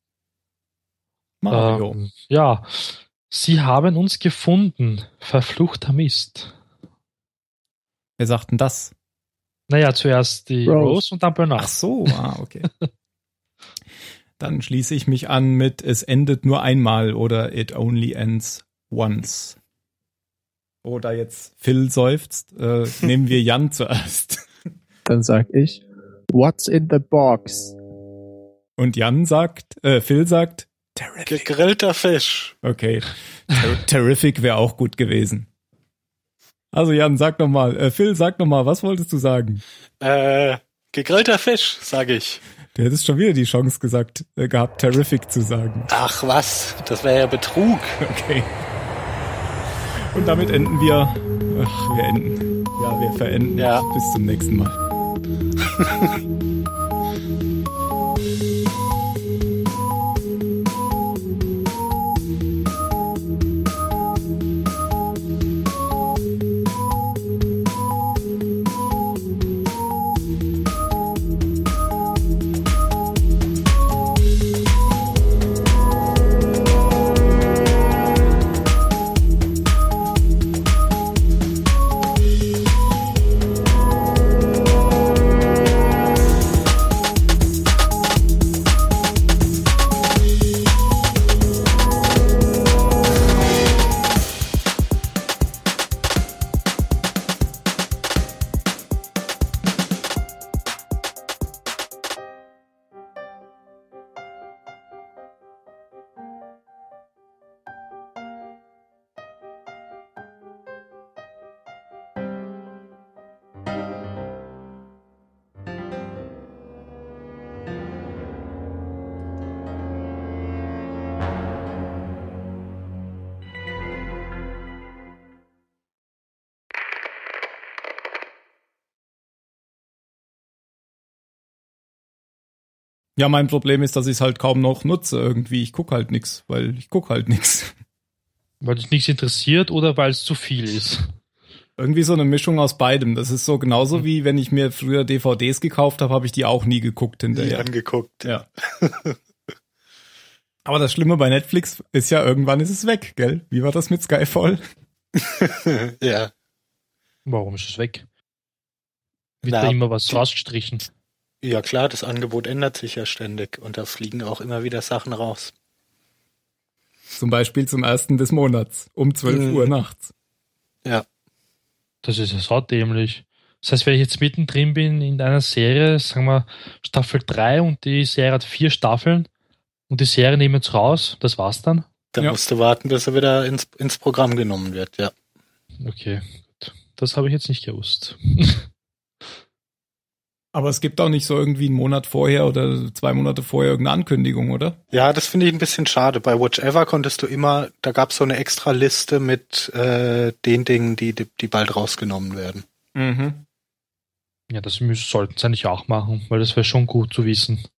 Mario. Ähm, ja, sie haben uns gefunden, verfluchter Mist. Wer sagt denn das? Naja, zuerst die Rose, Rose und dann Bernard. Ach so, ah, okay. Dann schließe ich mich an mit es endet nur einmal oder it only ends once. Oder jetzt Phil seufzt, äh, nehmen wir Jan zuerst. Dann sag ich, what's in the box? Und Jan sagt, äh, Phil sagt, terrific. Gegrillter Fisch. Okay, Ter- terrific wäre auch gut gewesen. Also Jan, sag noch mal, äh, Phil, sag noch mal, was wolltest du sagen? Äh, gegrillter Fisch, sage ich. Du hättest schon wieder die Chance gesagt, äh, gehabt, terrific zu sagen. Ach was, das wäre ja Betrug. Okay. Und damit enden wir, ach, wir enden, ja, wir verenden. Ja. Bis zum nächsten Mal. Ja, mein Problem ist, dass ich es halt kaum noch nutze irgendwie. Ich gucke halt nix, weil ich gucke halt nix. Weil dich nichts interessiert oder weil es zu viel ist? Irgendwie so eine Mischung aus beidem. Das ist so genauso Hm. wie wenn ich mir früher D V Ds gekauft habe, habe ich die auch nie geguckt Nie hinterher. angeguckt. Ja. Aber das Schlimme bei Netflix ist ja, irgendwann ist es weg, gell? Wie war das mit Skyfall? Ja. Warum ist es weg? Wird Na, da immer was die- rausgestrichen? Ja klar, das Angebot ändert sich ja ständig und da fliegen auch immer wieder Sachen raus. Zum Beispiel zum ersten des Monats um zwölf Mhm. Uhr nachts. Ja. Das ist ja saudämlich. Das heißt, wenn ich jetzt mittendrin bin in einer Serie, sagen wir Staffel drei und die Serie hat vier Staffeln und die Serie nehmen jetzt raus, das war's dann? Da Ja. musst du warten, bis er wieder ins, ins Programm genommen wird, ja. Okay, gut. Das habe ich jetzt nicht gewusst. Aber es gibt auch nicht so irgendwie einen Monat vorher oder zwei Monate vorher irgendeine Ankündigung, oder? Ja, das finde ich ein bisschen schade. Bei Watch Ever konntest du immer, da gab es so eine extra Liste mit äh, den Dingen, die, die, die bald rausgenommen werden. Mhm. Ja, das müssen, sollten sie eigentlich auch machen, weil das wäre schon gut zu wissen.